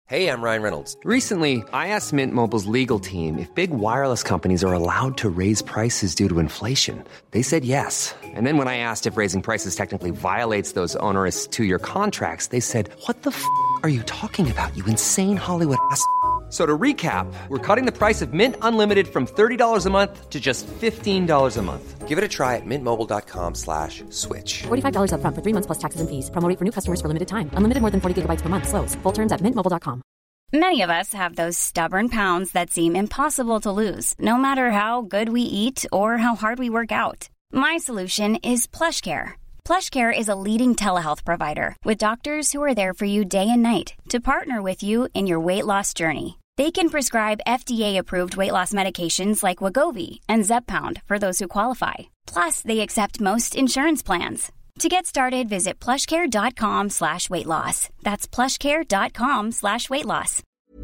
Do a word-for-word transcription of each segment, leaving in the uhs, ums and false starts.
Hey, I'm Ryan Reynolds. Recently, I asked Mint Mobile's legal team if big wireless companies are allowed to raise prices due to inflation. They said yes. And then when I asked if raising prices technically violates those onerous two-year contracts, they said, what the f*** are you talking about, you insane Hollywood ass f- So to recap, we're cutting the price of Mint Unlimited from thirty dollars a month to just fifteen dollars a month. Give it a try at mintmobile.com slash switch. forty-five dollars up front for three months plus taxes and fees. Promo rate for new customers for limited time. Unlimited more than forty gigabytes per month. Slows full terms at mint mobile dot com. Many of us have those stubborn pounds that seem impossible to lose, no matter how good we eat or how hard we work out. My solution is PlushCare. PlushCare is a leading telehealth provider with doctors who are there for you day and night to partner with you in your weight loss journey. They can prescribe F D A-approved weight loss medications like Wegovy and Zepbound for those who qualify. Plus, they accept most insurance plans. To get started, visit plushcare.com slash weight loss. That's plushcare.com slash weight loss.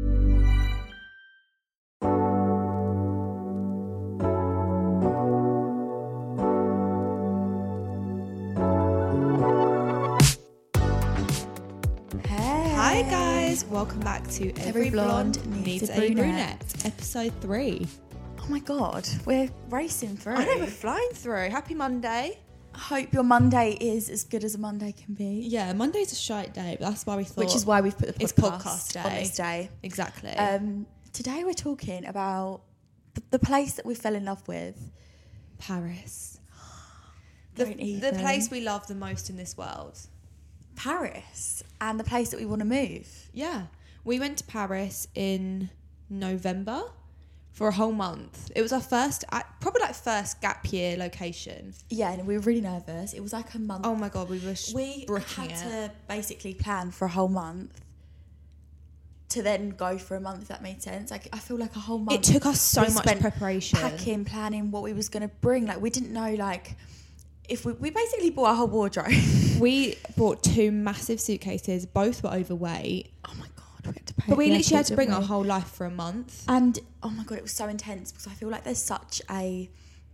Hi guys, welcome back to Every, Every Blonde, Blonde Needs Needs a a Brunette. Brunette, episode three. Oh my god, we're racing through. I know, we're flying through. Happy Monday. I hope your Monday is as good as a Monday can be. Yeah, Monday's a shite day, but that's why we thought... Which is why we've put the it's podcast, podcast day. on this day. Exactly. Um, today we're talking about the, the place that we fell in love with. Paris. The, Don't the even. place we love the most in this world. Paris. And the place that we want to move. Yeah. We went to Paris in November for a whole month. It was our first, probably like first gap year location. Yeah, and we were really nervous. It was like a month. Oh my God, we were sh- We bricking had it. to basically plan for a whole month to then go for a month, if that made sense. Like, I feel like a whole month. It took us so we much spent preparation. Packing, planning what we was going to bring. Like, we didn't know, like, if we... We basically bought a whole wardrobe. We bought two massive suitcases. Both were overweight. Oh my God, we had to pay. But we the literally had to airport, bring didn't our we? whole life for a month. And, oh my God, it was so intense because I feel like there's such a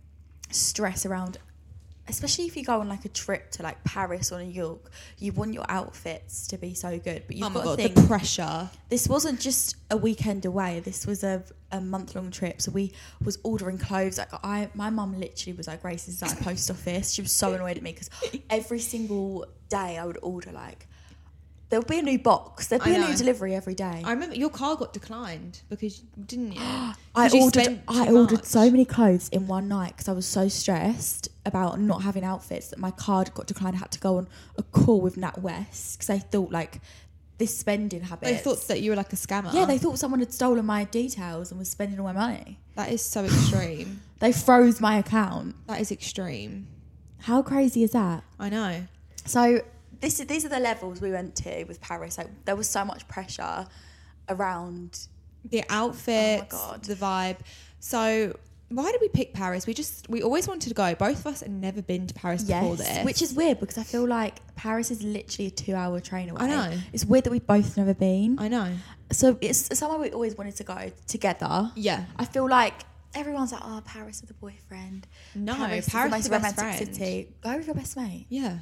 stress around... Especially if you go on like a trip to like Paris or New York, you want your outfits to be so good. But you've Oh my got God, to think, the pressure. this wasn't just a weekend away. This was a, a month long trip. So we was ordering clothes. Like I, my mum literally was like, Grace, this is like a post office. She was so annoyed at me because every single day I would order like, there would be a new box. There'd be I a new know. delivery every day. I remember your car got declined because, didn't you? I 'Cause you ordered spent I too ordered much. so many clothes in one night because I was so stressed about not having outfits that my card got declined. I had to go on a call with NatWest because they thought like this spending habit. They thought that you were like a scammer. Yeah, they thought someone had stolen my details and was spending all my money. That is so extreme. They froze my account. That is extreme. How crazy is that? I know. So this is, these are the levels we went to with Paris. Like there was so much pressure around. The outfits, God. the vibe. So why did we pick Paris? We just, we always wanted to go. Both of us had never been to Paris before Yes, this. which is weird because I feel like Paris is literally a two-hour train away. I know. It's weird that we've both never been. I know. So it's somewhere we always wanted to go together. Yeah. I feel like everyone's like, oh, Paris with a boyfriend. No, Paris, Paris is with the the most best romantic friend. city. Go with your best mate. Yeah.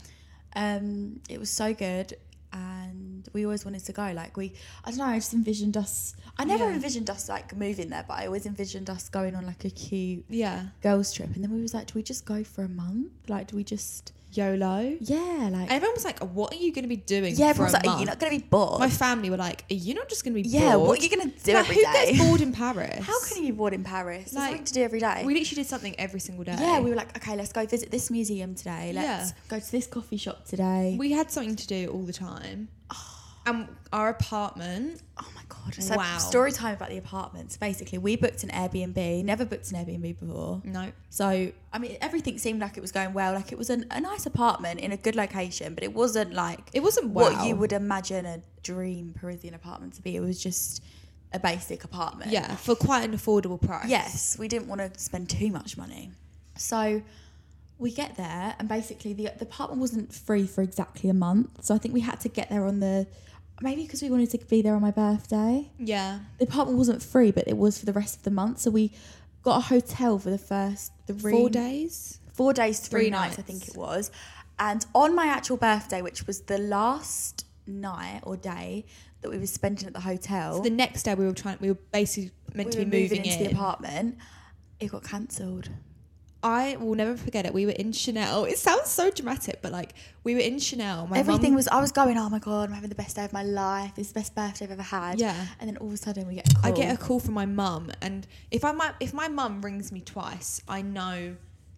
Um, it was so good, and we always wanted to go. Like we, I don't know. I just envisioned us. I never Yeah. envisioned us like moving there, but I always envisioned us going on like a cute Yeah. girls trip. And then we was like, do we just go for a month? Like, do we just? YOLO. Yeah, like. Everyone was like, what are you going to be doing yeah, for everyone's a like, month? you're not gonna be bored. My family were like, are you not just going to be yeah, bored? what are you gonna do Like, every who day? gets bored in Paris? How can you be bored in Paris? There's Like, something to do every day. We literally did something every single day. Yeah, we were like, okay, let's go visit this museum today. Let's Yeah. go to this coffee shop today. We had something to do all the time. And our apartment, oh my god! So Wow. story time about the apartments. Basically, we booked an Airbnb. Never booked an Airbnb before. no. So I mean, everything seemed like it was going well. Like it was an, a nice apartment in a good location, but it wasn't like It wasn't what wow. you would imagine a dream Parisian apartment to be. It was just a basic apartment. Yeah, for quite an affordable price. Yes, we didn't want to spend too much money. So we get there, and basically the, the apartment wasn't free for exactly a month. So I think we had to get there on the, maybe because we wanted to be there on my birthday. Yeah. The apartment wasn't free, but it was for the rest of the month. So we got a hotel for the first three... Four days? Four days, three, Three nights, I nights. think it was. And on my actual birthday, which was the last night or day, that we were spending at the hotel. So the next day we were trying. We were basically meant we to be were moving, moving into in. the apartment. It got cancelled. I will never forget it. We were in Chanel. It sounds so dramatic, but like we were in Chanel. My Everything mum, was. I was going. Oh my god! I'm having the best day of my life. It's the best birthday I've ever had. Yeah. And then all of a sudden we get a call. I get a call from my mum, and if I might, if my mum rings me twice, I know.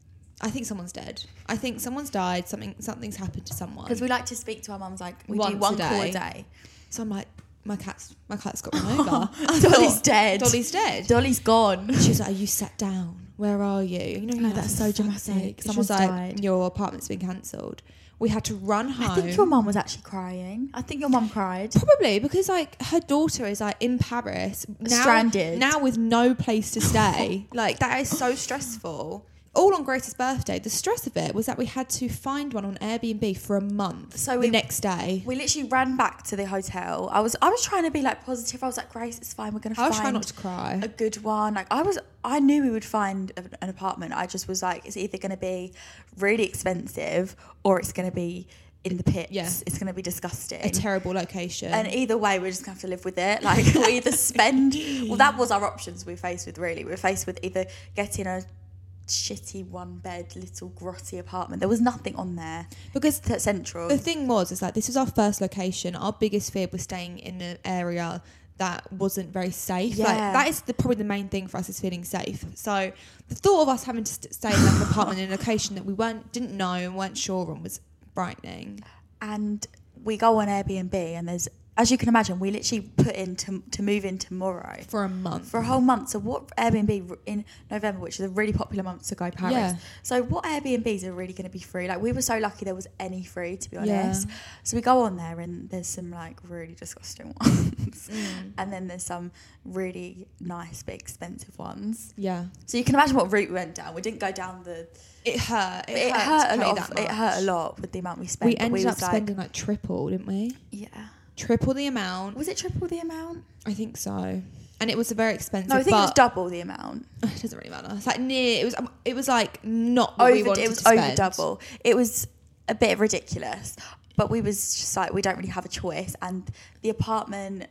I think someone's dead. I think someone's died. Something something's happened to someone. because we like to speak to our mums like we Once do one a call a day. day. So I'm like, my cat's my cat's got run over. I Dolly's thought, dead. Dolly's dead. Dolly's gone. She was like, "Are you sat down? Where are you?" You know, you're No, like, that's "For so fuck's dramatic. sake." She Someone's was like, died. "Your apartment's been cancelled." We had to run home. I think your mum was actually crying. I think your mum cried. Probably because like her daughter is like in Paris now, Stranded. now with no place to stay. Like that is so stressful. All on Grace's birthday. The stress of it was that we had to find one on Airbnb for a month. So the we- next day, We literally ran back to the hotel. I was I was trying to be like positive. I was like, Grace, it's fine. We're gonna I was find trying not to cry. a good one. Like I was, I knew we would find a, an apartment. I just was like, it's either gonna be really expensive or it's gonna be in the pits. Yeah. It's gonna be disgusting. A terrible location. And either way, we're just gonna have to live with it. Like we either spend. Well, that was our options we were faced with. Really, we were faced with either getting a shitty one bed little grotty apartment. There was nothing on there because that's central. the thing was, is like this was our first location. Our biggest fear was staying in an area that wasn't very safe. Like Yeah. that is the, probably the main thing for us is feeling safe. So the thought of us having to st- stay in like an apartment in a location that we weren't didn't know and weren't sure on was frightening. And we go on Airbnb and there's, as you can imagine, we literally put in to, to move in tomorrow For a month. for a whole month. So what Airbnb in November, which is a really popular month to go Paris. Yeah. So what Airbnbs are really going to be free? Like we were so lucky there was any free, to be honest. Yeah. So we go on there and there's some like really disgusting ones. Mm. And then there's some really nice but expensive ones. Yeah. So you can imagine what route we went down. We didn't go down the... It hurt. It, It, hurt, hurt to a pay lot. that Of, it much. hurt a lot with the amount we spent. We but ended was up like- spending like triple, didn't we? Yeah. Triple the amount. Was it triple the amount? I think so. And it was a very expensive. No, I think it was but double the amount. it doesn't really matter. It's like near. It was. um, It was like not what Over, we wanted it was to spend. over double. It was a bit ridiculous, but we was just like we don't really have a choice, and the apartment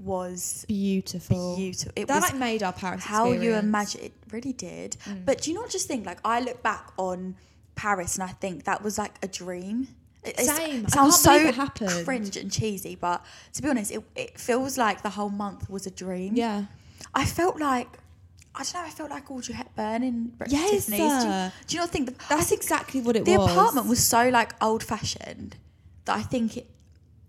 was Beautiful. beautiful. It That was like made our Paris how you experience. imagine it really did. Mm. But do you not just think like I look back on Paris and I think that was like a dream. It, it's- Same. It I sounds can't so believe it happened. cringe and cheesy, but to be honest, it, it feels like the whole month was a dream. Yeah. I felt like, I don't know, I felt like Audrey Hepburn in Breakfast at Yes, Tiffany's. Do you, uh, do you not think that, That's exactly what it the was. apartment was so like old fashioned that I think it,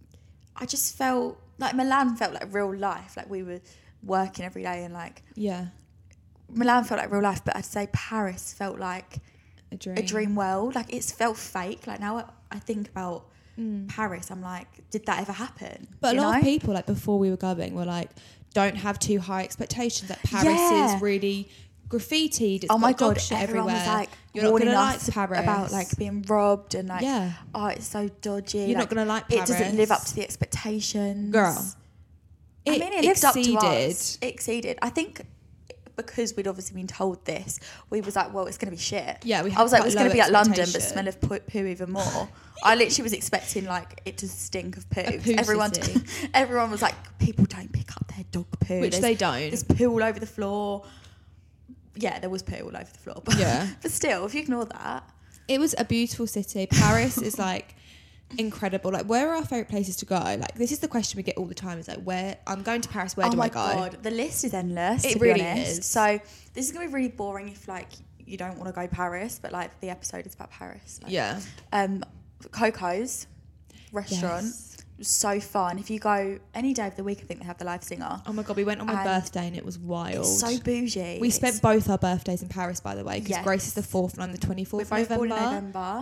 I just felt like Milan felt like real life. Like we were working every day and like Yeah. Milan felt like real life, but I'd say Paris felt like A dream. a dream world. Like it's felt fake. Like now I, I think about Paris, I'm like, did that ever happen? But a You lot know? of people, like before we were going, were like, "Don't have too high expectations." That Paris Yeah. is really graffitied. It's Oh my got dog god! shit Everyone everywhere. was like You're not warning gonna like us Paris about like being robbed and like, Yeah. oh, it's so dodgy. You're not like, gonna like It doesn't Paris. live up to the expectations, Girl. I It mean, it lived up to exceeded. us. It exceeded. I think because we'd obviously been told this, we was like, well, it's going to be shit. Yeah, we I had was like, quite it's going low to be like London, but expectation. smell of poo, poo even more. I literally was expecting like it to stink of poo. A poo everyone, city. everyone was like, people don't pick up their dog poo, Which There's- they don't. There's poo all over the floor. Yeah, there was poo all over the floor. But, Yeah. but still, if you ignore that, It was a beautiful city. Paris is like incredible. Like, where are our favorite places to go? Like, this is the question we get all the time. Is like, where I'm going to Paris. Where oh do my I go? god, the list is endless. It to be really honest. is. So this is gonna be really boring if like you don't want to go Paris, but like the episode is about Paris. Like, Yeah. Um, Coco's restaurant Yes. was so fun. If you go any day of the week, I think they have the live singer. Oh my god, we went on my And birthday and it was wild. It's so bougie. We It's- spent both our birthdays in Paris, by the way, because Yes. Grace is the fourth and I'm the We're twenty-fourth both of born November. in November.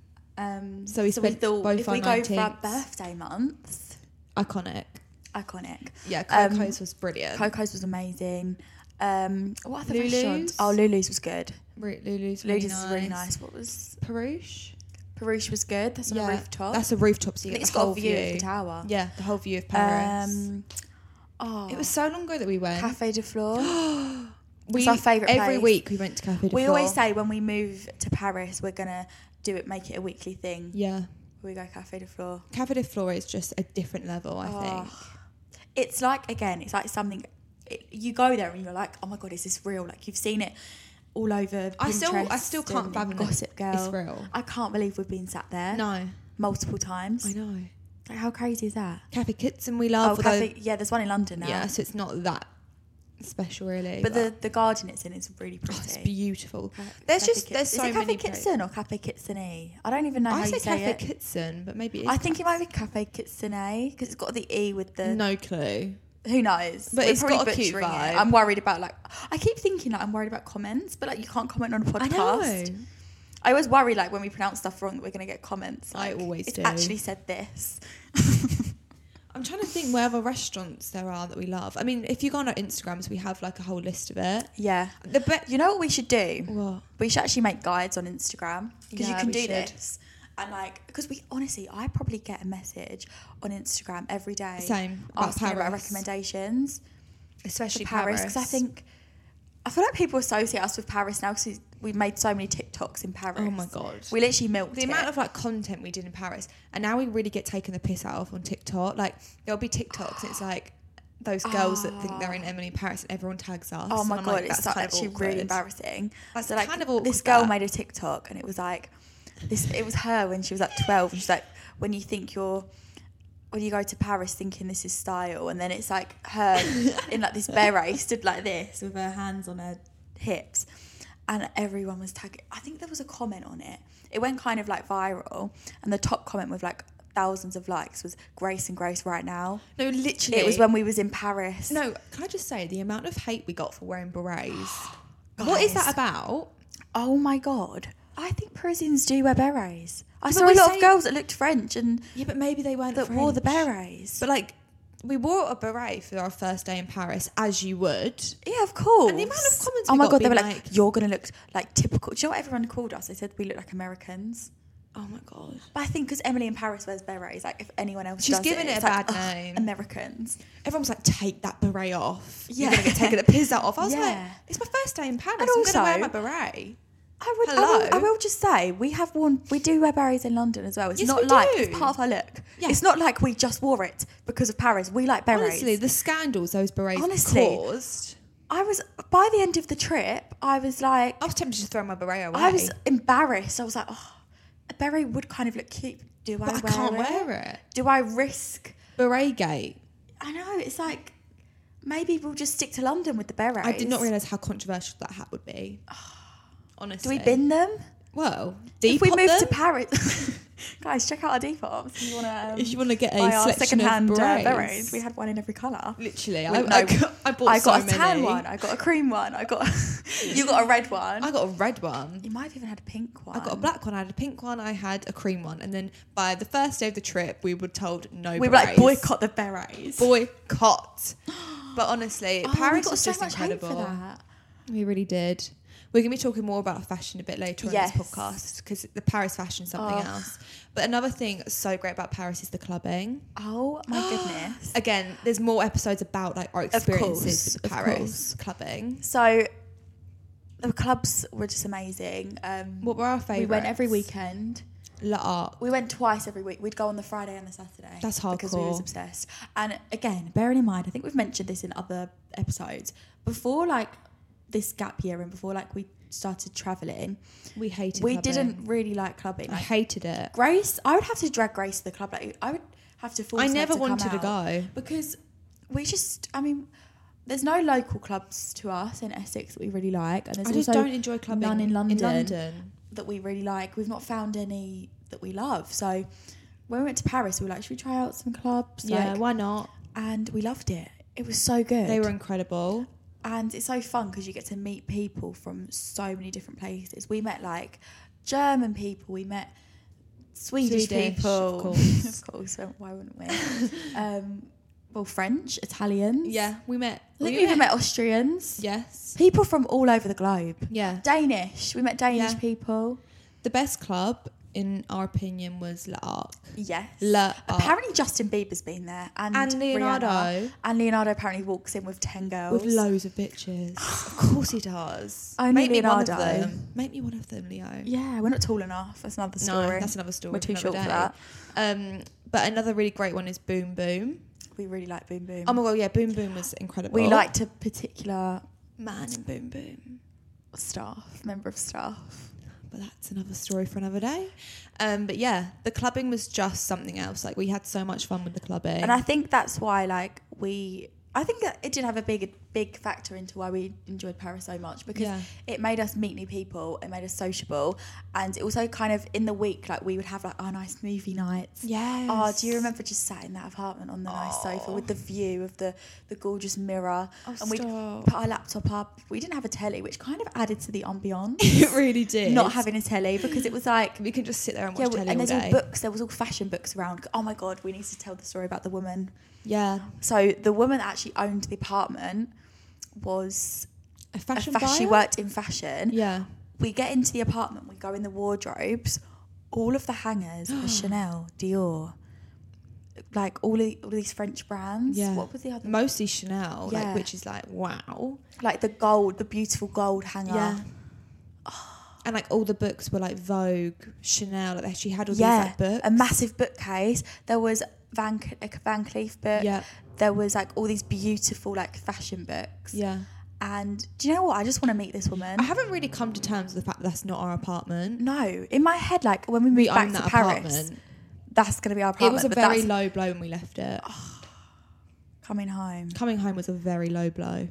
Um, So we spent thought both if our we go for our nineteenths. birthday month, Iconic. iconic. Yeah, Um, Coco's was brilliant. Coco's was amazing. Um, what other Lulu's? restaurants? Oh, Lulu's was good. Re- Lulu's really Lulu's nice. was really nice. What was Peruche? Peruche was good. That's on a rooftop. That's a rooftop, so I you think get it's the got whole a view of the tower. Yeah, the whole view of Paris. Um, oh, it was so long ago that we went. Cafe de Flore. we, it's our favourite Every place. week we went to Cafe de We Flore. always say when we move to Paris, we're gonna do it, make it a weekly thing. Yeah. We go Cafe de Flore. Cafe de Flore is just a different level, I Oh. think. it's like, again, it's like something, it, you go there and you're like, oh my God, is this real? Like, you've seen it all over Pinterest. I still, I still can't and fathom Gossip Girl. It's real. I can't believe we've been sat there. No. Multiple times. I know. Like, how crazy is that? Cafe Kitson we love. Oh, Cafe, yeah, there's one in London now. Yeah, so it's not that special really. But, but the, the garden it's in is really pretty. Oh, it's beautiful. Ca- There's Cafe just, Kit- there's so is it many. Cafe Kitson or Cafe Kitsune? I don't even know I how say you say Cafe it. Kitson, but maybe it is I think it might be Cafe Kitsune because it's got the E with the... no clue. Who knows? But We're it's probably got a cute butchering it. vibe. I'm worried about like... I keep thinking like I'm worried about comments, but like you can't comment on a podcast. I know. I always worry like when we pronounce stuff wrong that we're going to get comments. I Like, always it's do. actually said this. I'm trying to think where other restaurants there are that we love. I mean, if you go on our Instagrams, we have like a whole list of it. Yeah. The be- You know what we should do? What? We should actually make guides on Instagram because you Yeah, can we do should. this. And like, because we honestly, I probably get a message on Instagram every day. Same, about Asking about Paris. recommendations. Especially for Paris. Paris. Because I think, I feel like people associate us with Paris now because we've made so many TikToks in Paris. Oh my God. We literally milked the it. amount of like content we did in Paris, and now we really get taken the piss out of on TikTok. Like there'll be TikToks, and it's like those girls that think they're in Emily in Paris, and everyone tags us. Oh my and I'm God, like, it's that's so, kind of actually awkward. really embarrassing. That's so like, kind of awkward, this girl that. made a TikTok and it was like, this. It was her when she was like twelve, and she's like, when you think you're, when you go to Paris thinking this is style, and then it's like her in like this beret stood like this with her hands on her hips, and everyone was tagging. I think there was a comment on it. It went kind of like viral, and the top comment with like thousands of likes was Grace and Grace right now. No, literally, It was when we was in Paris. No, can I just say the amount of hate we got for wearing berets? What is that Guys. about? Oh my God. I think Parisians do wear berets. I but saw we a lot say- of girls that looked French and Yeah, but maybe they weren't that French. wore the berets. But like, we wore a beret for our first day in Paris, as you would. Yeah, of course. And the amount of comments Oh we my got God, they were being like, like- you're going to look like typical. Do you know what everyone called us? They said we look like Americans. Oh my God. But I think because Emily in Paris wears berets, like if anyone else She's does given it it's a like, bad "Ugh, name." Americans. Everyone was like, take that beret off. Yeah. You're going to get taken the piss out of. I was Yeah. like, it's my first day in Paris. And I'm also- going to wear my beret. I would. I Hello? will, I will just say we have worn. We do wear berets in London as well. It's Yes, not we like do. it's part of our look. Yeah. It's not like we just wore it because of Paris. We like berets. Honestly, the scandals those berets Honestly. caused. I was by the end of the trip. I was like, I was tempted to throw my beret away. I was embarrassed. I was like, oh, a beret would kind of look cute. Do I but I wear can't it? wear it. Do I risk? Beret gate. I know. It's like maybe we'll just stick to London with the berets. I did not realise how controversial that hat would be. Do Honestly. we bin them? Well, If we Depop move them? to Paris, guys, check out our Depop. If you want to, um, If you want to get a buy our selection of secondhand uh, berets. berets, we had one in every colour. Literally, Wait, I, no, I, got, I bought I so got a tan many. one. I got a cream one. I got. You got a red one. I got a red one. You might have even had a pink one. I got a black one. I had a pink one. I had a cream one. And then by the first day of the trip, we were told no. We were like berets. boycott the berets. Boycott. But honestly, Oh, we Paris got was so just much hate incredible. for that. We really did. We're going to be talking more about fashion a bit later on Yes. this podcast because the Paris fashion is something Oh. else. But another thing that's so great about Paris is the clubbing. Oh my goodness. Again, there's more episodes about like our experiences course, with of Paris course. clubbing. So the clubs were just amazing. Um, What were our we favourites? went every weekend. La Art. We went twice every week. We'd go on the Friday and the Saturday. That's because we was hardcore. obsessed. And again, bearing in mind, I think we've mentioned this in other episodes. Before like this gap year and before like we started travelling, We hated we clubbing. didn't really like clubbing. I Like, hated it. Grace, I would have to drag Grace to the club. Like I would have to force I her never to come wanted to out go. because we just. I mean, there's no local clubs to us in Essex that we really like, and there's I just also don't enjoy clubbing none in London, in London. that we really like. We've not found any that we love. So when we went to Paris, we were like, should we try out some clubs? Yeah, Like, why not? and we loved it. It was so good. They were incredible. And it's so fun because you get to meet people from so many different places. We met like German people, we met Swedish, Swedish, people. of course. Of course, why wouldn't we? um, well, French, Italians. Yeah, we met. I think we we even met Austrians. Yes. People from all over the globe. Yeah. Danish. We met Danish Yeah. people. The best club, in our opinion, was La Arc. Yes. La Arc. Apparently Justin Bieber's been there. And, And Leonardo. Rihanna. And Leonardo apparently walks in with ten girls. With loads of bitches. Of course he does. Only Make me one of Leonardo. them. Make me one of them, Leo. Yeah, we're not tall enough. That's another story. No, that's another story. We're for too another short for day. that. Um, but another really great one is Boom Boom. we really like Boom Boom. Oh my god, yeah, Boom Boom was incredible. We liked a particular man in Boom Boom. staff, member of staff. But that's another story for another day. Um, but yeah, the clubbing was just something else. Like we had so much fun with the clubbing. And I think that's why, like, we... I think that it did have a big, big factor into why we enjoyed Paris so much, because Yeah. it made us meet new people, it made us sociable, and it also kind of, in the week, like, we would have, like, our nice movie nights. Yes. Oh, do you remember just sat in that apartment on the nice sofa with the view of the, the gorgeous mirror? Oh, and we'd stop. put our laptop up. We didn't have a telly, which kind of added to the ambiance. It really did. Not having a telly, because it was like... We can just sit there and Yeah, watch telly and all there's day. all books. There was all fashion books around. Oh my god, we need to tell the story about the woman. Yeah. So the woman that actually owned the apartment was A fashion a fa- she buyer? worked in fashion. Yeah. We get into the apartment, we go in the wardrobes. All of the hangers are Chanel, Dior, like all of, all of these French brands. Yeah. What was the other? Mostly Chanel, Yeah. like, which is like, wow. Like the gold, the beautiful gold hanger. Yeah. And like all the books were like Vogue, Chanel, like she had all Yeah, these like books. a massive bookcase. There was Van a Van Cleef book. Yeah. There was like all these beautiful like fashion books. Yeah. And do you know what? I just want to meet this woman. I haven't really come to terms with the fact that that's not our apartment. No, in my head, like when we We moved back own to that Paris, apartment. that's going to be our It apartment. was a but very that's low blow when we left it. coming home. Coming home was a very low blow.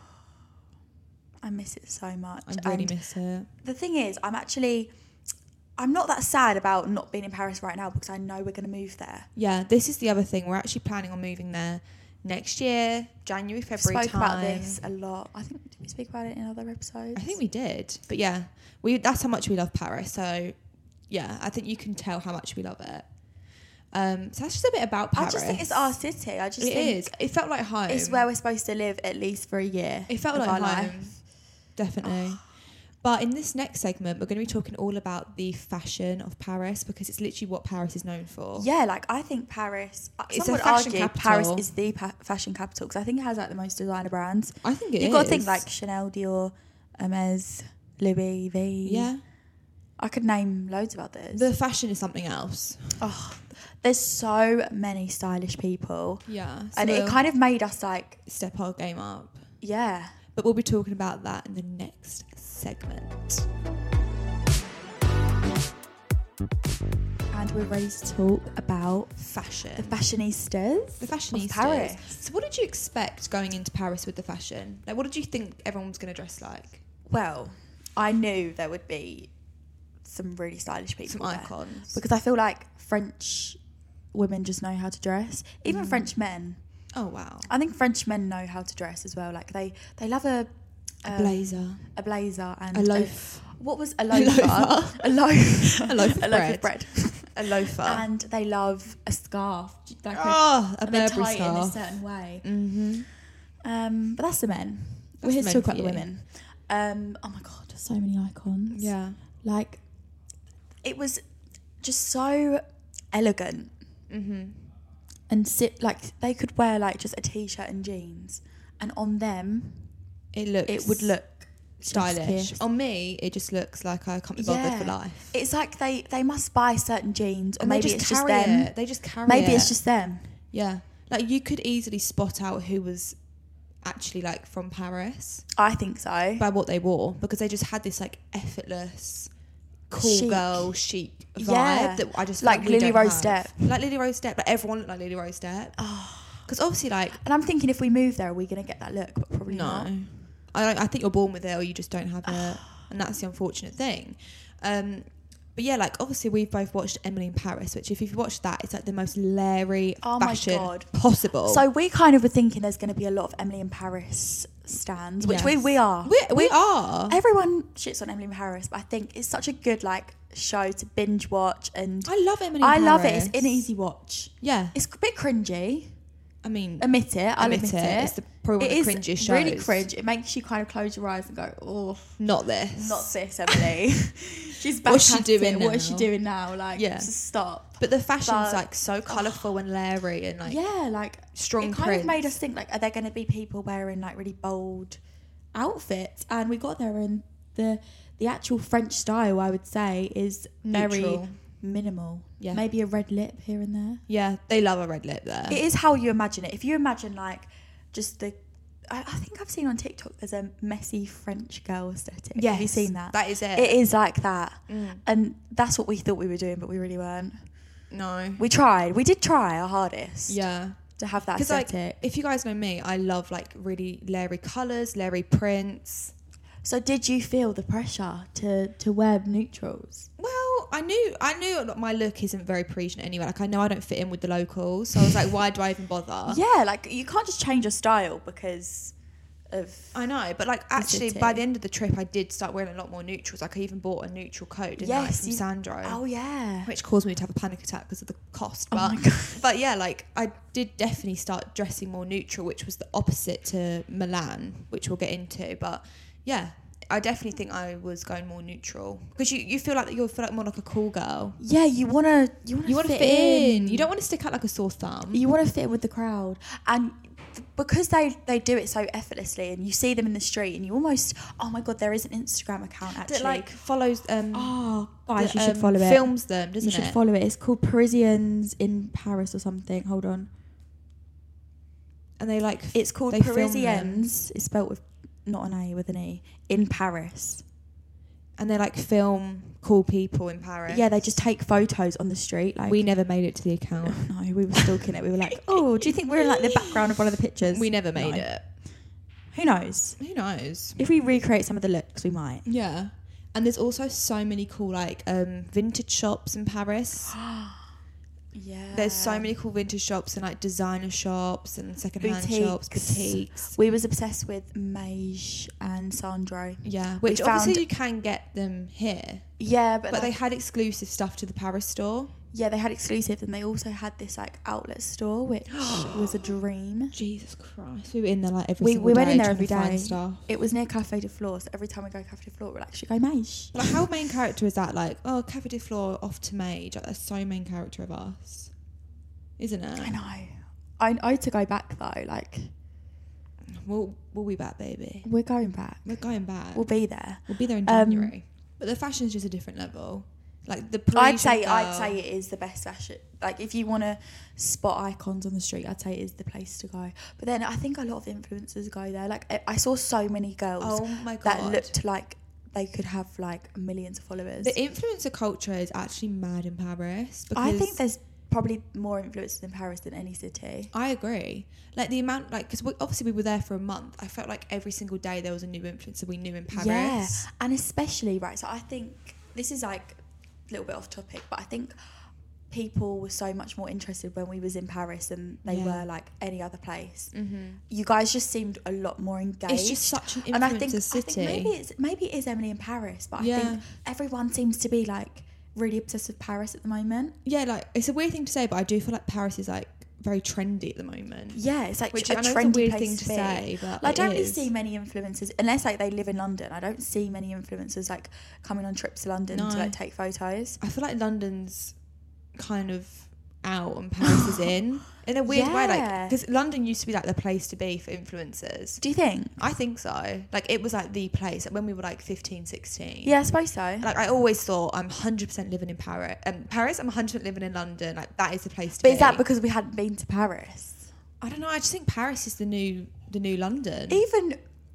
I miss it so much. I really And miss it. the thing is, I'm actually, I'm not that sad about not being in Paris right now, because I know we're going to move there. Yeah, this is the other thing. We're actually planning on moving there next year, January, We February spoke time. about this a lot. I think, did we speak about it in other episodes? I think we did. But yeah, we that's how much we love Paris. So yeah, I think you can tell how much we love it. Um, so that's just a bit about Paris. I just think it's our city. I just It think is. It felt like home. it's where we're supposed to live at least for a year. It felt of like our home. life. Definitely. But in this next segment, we're going to be talking all about the fashion of Paris, because it's literally what Paris is known for. Yeah, like I think Paris. uh, It's some a would fashion argue capital. Paris is the pa- fashion capital, because I think it has like the most designer brands. I think it You've got to think is. like Chanel, Dior, Hermes, Louis V. Yeah. I could name loads of others. The fashion is something else. oh, there's so many stylish people, Yeah. So and it we'll kind of made us like, step our game up. yeah. But we'll be talking about that in the next segment. And we're ready to talk about Fashion. the fashionistas, The fashionistas. of Paris. So what did you expect going into Paris with the fashion? Like, what did you think everyone was going to dress like? Well, I knew there would be some really stylish people, Some there, icons. because I feel like French women just know how to dress. Even French men. Oh, wow. I think French men know how to dress as well. Like they, they love a A um, blazer. a blazer, and A loaf. what was a loafer? loafer. A loaf. A loaf of a loaf of bread. A loafer. And they love a scarf. Like Oh, a and they Burberry tie it in a scarf. certain way. Mm-hmm. Um, but that's the men. That's We're here the to men talk about for the you. women. Um, oh my god, so many icons. Yeah. Like, it was just so elegant. Mm-hmm. And sit like they could wear like just a t-shirt and jeans, and on them It looks it would look stylish. chef's kiss. On me, it just looks like I can't be bothered for Yeah. life. It's like they they must buy certain jeans, or And maybe they it's just just carry them. it. They just carry Maybe it. it's just them. Yeah. Like, you could easily spot out who was actually, like, from Paris I think so. by what they wore, because they just had this, like, effortless, cool Chic. girl, chic vibe Yeah. that I just feel Like we Lily don't Rose have. Depp. Like Lily Rose Depp. Like, everyone looked like Lily Rose Depp. Because obviously, like, And I'm thinking, if we move there, are we going to get that look? But probably no. not. I don't, I think you're born with it, or you just don't have it. And that's the unfortunate thing. Um, but yeah, like, obviously we've both watched Emily in Paris, which, if you've watched that, it's like the most leery Oh my fashion God. possible. So we kind of were thinking there's going to be a lot of Emily in Paris stands, which we, Yes. we are. We, we are. Everyone shits on Emily in Paris, but I think it's such a good like show to binge watch, and I love Emily in I Paris. love it. It's an easy watch. Yeah. It's a bit cringy. I mean, Admit it. I'll Admit admit, it. it. It's the- probably one It of the is cringiest really shows. cringe. It makes you kind of close your eyes and go, oh, not this. not this, Emily. She's back What's she at doing it. What is she now? doing now? Like, Yeah. just stop. But the fashion's But- like so colourful and leery and like Yeah, like strong It kind of made prints. us think like, are there going to be people wearing like really bold outfits? And we got there, and the the actual French style, I would say, is very Neutral. minimal. Yeah. Maybe a red lip here and there. Yeah, they love a red lip there. It is how you imagine it. If you imagine like just the, I, I think I've seen on TikTok there's a messy French girl aesthetic. Yes, have you seen that? that is it. It is like that, Mm. and that's what we thought we were doing, but we really weren't. No. We tried. We did try our hardest. Yeah. To have that Because aesthetic. like, if you guys know me, I love like really leery colours, leery prints. So did you feel the pressure to to wear neutrals? Well, I knew I knew that my look isn't very Parisian anyway. Like I know I don't fit in with the locals, so I was like, why do I even bother? Yeah, like you can't just change your style because of. I know, but like actually city. by the end of the trip, I did start wearing a lot more neutrals. Like I even bought a neutral coat, didn't I, Yes, from you- Sandro, Oh yeah. which caused me to have a panic attack because of the cost. Oh But my God. but yeah, like I did definitely start dressing more neutral, which was the opposite to Milan, which we'll get into. But yeah. I definitely think I was going more neutral because you, you feel like you feel like more like a cool girl. Yeah, you wanna you wanna You want to fit, fit in. in. You don't want to stick out like a sore thumb. You want to fit in with the crowd, and f- because they they do it so effortlessly, and you see them in the street, and you almost oh my god, there is an Instagram account actually. that like follows. Um, oh guys, that, you should um, follow it. Films them, doesn't you should it? follow it. It's called Parisians in Paris or something. Hold on. And they like. It's called they film them. Parisians. It's spelt with not an A, with an E, in Paris. And they like film cool people in Paris. Yeah, they just take photos on the street. Like We never made it to the account. no, we were stalking it. We were like, oh, do you think we're in like the background of one of the pictures? We never made No. it. Who knows? Who knows? If we recreate some of the looks, we might. Yeah. And there's also so many cool like um, vintage shops in Paris. Yeah. There's so many cool vintage shops and like designer shops and secondhand shops, boutiques. We was obsessed with Mage and Sandro. Yeah, We which found- obviously you can get them here, Yeah, but, but like, they had exclusive stuff to the Paris store. yeah, they had exclusive, and they also had this like outlet store, which was a dream. Jesus Christ, we were in there like every We single we went day in there trying every to find day. stuff. It was near Cafe de Flore, so every time we go Cafe de Flore, we're like, should we go Mage? Like how main character is that? Like oh, Cafe de Flore off to Mage. Like that's so main character of us, isn't it? I know. I I had to go back though. Like We'll we'll be back, baby. we're going back. We're going back. We'll be there. We'll be there in Um, January. But the fashion's just a different level. Like the I'd Parisian say I'd girl- say it is the best fashion. Like if you want to spot icons on the street, I'd say it is the place to go. But then I think a lot of influencers go there. Like I, I saw so many girls Oh my that God. looked like they could have like millions of followers. The influencer culture is actually mad in Paris. Because I think there's probably more influencers in Paris than any city. I agree. Like the amount, like because obviously we were there for a month. I felt like every single day there was a new influencer we knew in Paris. Yeah, and especially right. So I think this is like a little bit off topic, but I think people were so much more interested when we was in Paris than they Yeah. were like any other place. Mm-hmm. You guys just seemed a lot more engaged. It's just such an and I think, influencer I city. think maybe it's maybe it is Emily in Paris, but I Yeah. think everyone seems to be like really obsessed with Paris at the moment. Yeah, like it's a weird thing to say, but I do feel like Paris is like very trendy at the moment. Yeah, it's like Which a I know it's a trendy weird place thing to, to be. say, but like, I it don't really is. see many influencers unless like they live in London. I don't see many influencers like coming on trips to London No. to like take photos. I feel like London's kind of out and Paris is in in a weird way, like Yeah. because London used to be like the place to be for influencers. Do you think? I think so. Like it was like the place like, when we were like fifteen, sixteen. Yeah, I suppose so. Like I always thought I'm one hundred percent living in Paris. Um, Paris, I'm one hundred percent living in London. Like that is the place to But be. is that because we hadn't been to Paris? I don't know. I just think Paris is the new the new London. Even,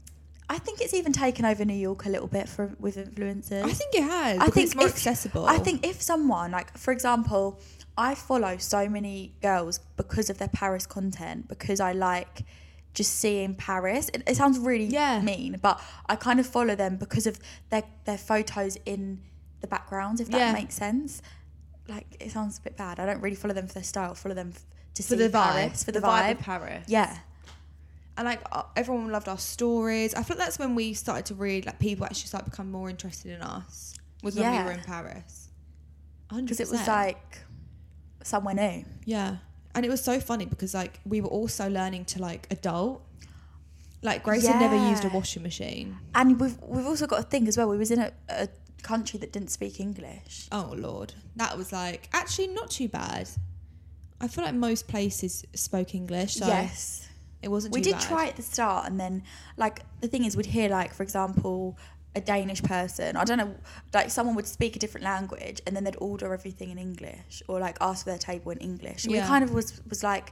I think it's even taken over New York a little bit for with influencers. I think it has. I because think it's more if- accessible. I think if someone, like, for example, I follow so many girls because of their Paris content, because I like just seeing Paris. It, it sounds really Yeah. mean, but I kind of follow them because of their, their photos in the background, if that Yeah. makes sense. Like, it sounds a bit bad. I don't really follow them for their style. I follow them f- to for see the vibe, Paris, for the, vibe vibe. of Paris. Yeah. And like uh, everyone loved our stories. I feel like that's when we started to read. Like people actually started to become more interested in us. Was when we Yeah. were in Paris. one hundred percent. Because it was like somewhere new. Yeah. And it was so funny because like we were also learning to like adult. Like Grace had never used a Yeah. washing machine. And we've we've also got a thing as well. We was in a, a country that didn't speak English. Oh Lord. That was like actually not too bad. I feel like most places spoke English, so Yes. it wasn't We too did bad. try at the start, and then like the thing is we'd hear like, for example, a Danish person, I don't know, like someone would speak a different language and then they'd order everything in English or like ask for their table in English. And Yeah. we kind of was was like,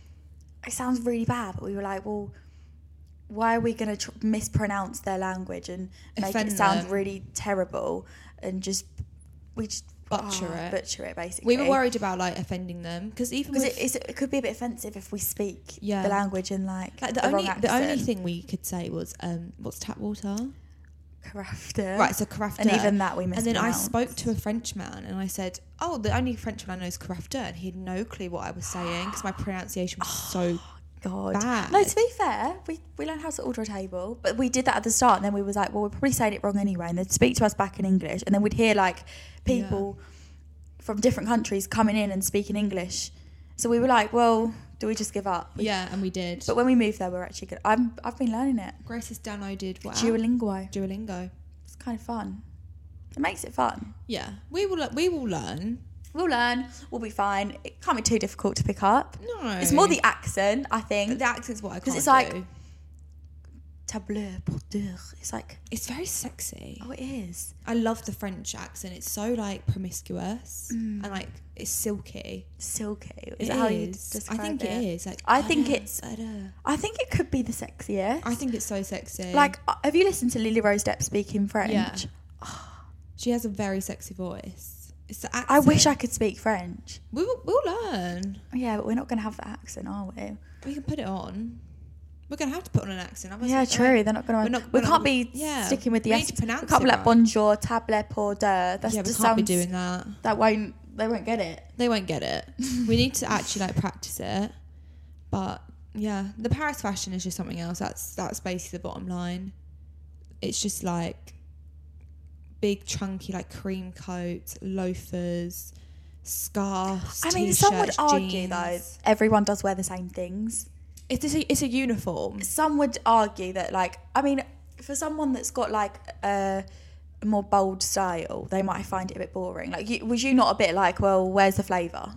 it sounds really bad, but we were like, well, why are we going to tr- mispronounce their language and make Offend it sound them. really terrible and just we just Butcher oh, it. butcher it basically. We were worried about like offending them because even because with, it, it's, it could be a bit offensive if we speak Yeah. the language in like, like the, the only wrong the only accent. thing we could say was um what's tap water. Crafter. Right, so crafter. And even that we And then I mispronounced. spoke to a Frenchman and I said, oh, the only Frenchman I know is crafter. And he had no clue what I was saying because my pronunciation was so God. bad. No, to be fair, we, we learned how to order a table, but we did that at the start and then we was like, well, we're probably saying it wrong anyway. And they'd speak to us back in English and then we'd hear like people from different countries coming in and speaking English. So we were like, well, do we just give up? We- Yeah, and we did. But when we moved there, we were actually good. I'm, I've been learning it. Grace has downloaded what app? Duolingo. Duolingo. It's kind of fun. It makes it fun. Yeah, we will. le- We will learn. We'll learn. We'll be fine. It can't be too difficult to pick up. No, It's more the accent, I think. the accent's what I can't it's like- do. Tableau, porteur. It's like, It's very sexy. oh, it is. I love the French accent. It's so like promiscuous Mm. and like it's silky. Silky. Is It that how you is. describe I think it? it is. Like I think butter, it's- butter. I think it could be the sexiest. I think it's so sexy. Like, uh, have you listened to Lily Rose Depp speaking French? Yeah. She has a very sexy voice. It's the accent. I wish I could speak French. We will, we'll learn. Yeah, but we're not going to have the accent, are we? We can put it on. We're gonna have to put on an accent. otherwise Yeah, it's true. like- They're not We're going to. not- We we're can't not- be yeah. sticking with the We S. need to pronounce We can't it be like right. bonjour, table pour deux. That's Yeah, we just can't be sounds. doing that. That won't. They won't get it. They won't get it. We need to actually like practice it. But yeah, the Paris fashion is just something else. That's that's basically the bottom line. It's just like big chunky like cream coats, loafers, scarves. I mean, some would t-shirts, argue jeans. though everyone does wear the same things. It's just a, it's a uniform. Some would argue that, like, I mean, for someone that's got like a, a more bold style, they might find it a bit boring. Like, you, was you not a bit like, well, where's the flavour?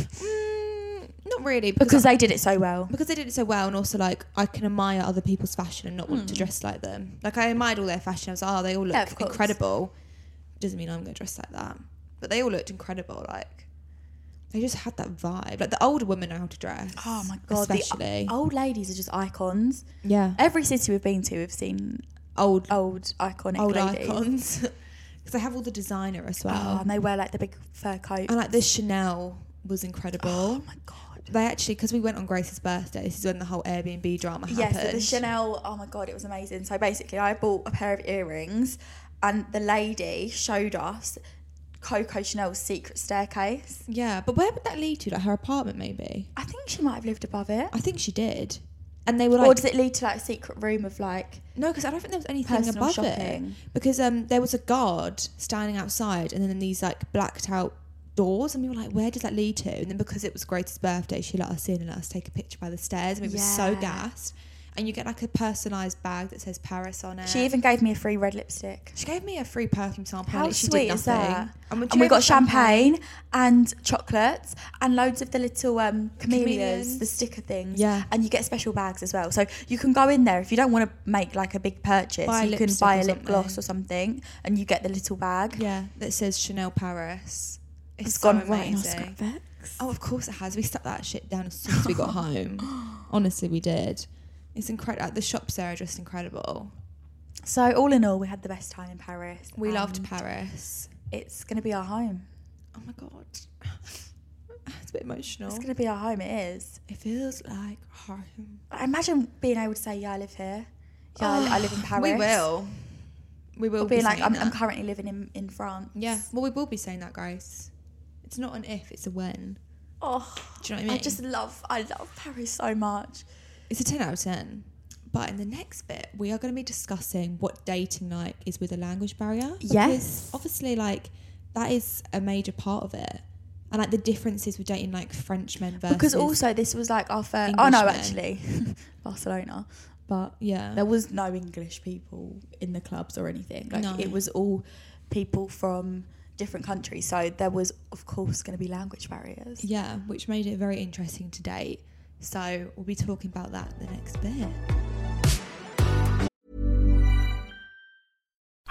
Mm, not really Because I- they did it so well. because they did it so well, and also like I can admire other people's fashion and not want to dress like them. Like I admired all their fashion. I was like, oh, they all look Hmm. Yeah, of course. incredible. Doesn't mean I'm going to dress like that, but they all looked incredible. Like they just had that vibe. Like the older women know how to dress. Oh my god, especially the old ladies are just icons. yeah, Every city we've been to, we've seen old old iconic old ladies. icons because they have all the designer as well. Oh, and they wear like the big fur coat. And like the Chanel was incredible. Oh my god. They actually, because we went on Grace's birthday, this is when the whole Airbnb drama Yes, happened. so the Chanel, oh my god, it was amazing. So basically I bought a pair of earrings and the lady showed us Coco Chanel's secret staircase. Yeah, but where would that lead to? Like her apartment, maybe? I think she might have lived above it. I think she did. And they were like, Or does it lead to like a secret room of like, no, because I don't think there was anything Personal above shopping. it. Because um, there was a guard standing outside, and then these like blacked out doors, and we were like, where does that lead to? And then because it was Grace's birthday, she let us in and let us take a picture by the stairs, and we were so Yeah. gassed. And you get like a personalised bag that says Paris on it. she even gave me a free red lipstick. She gave me a free perfume sample. How and she sweet did is nothing. that? And, And we got champagne and chocolates and loads of the little um, camellias, Chameleons. the sticker things. Yeah. And you get special bags as well. So you can go in there if you don't want to make like a big purchase. Buy a you can lipstick buy or a lip something. gloss or something and you get the little bag. Yeah, that says Chanel Paris. It's, It's so gone right in our amazing. scrapbooks. Oh, of course it has. We stuck that shit down as soon as we got home. Honestly, we did. It's incredible. The shops there are just incredible. So all in all, we had the best time in Paris. We loved and Paris. It's going to be our home. Oh my god, it's a bit emotional. It's going to be our home. It is. It feels like home. I imagine being able to say, yeah, I live here. Yeah, I, I live in Paris. We will. We will. Or being be like, saying I'm, that. I'm currently living in, in France. Yeah. Well, we will be saying that, Grace. It's not an if, it's a when. Oh, Do you know what I mean? I just love, I love Paris so much. It's a ten out of ten. But in the next bit, we are going to be discussing what dating like is with a language barrier. Because Yes. obviously, like, that is a major part of it. And, like, the differences with dating, like, French men versus... Because also this was like our first, English oh no, men. actually, Barcelona. But Yeah. there was no English people in the clubs or anything. Like No. it was all people from different countries. So there was, of course, going to be language barriers. Yeah, which made it very interesting to date. So we'll be talking about that in the next bit.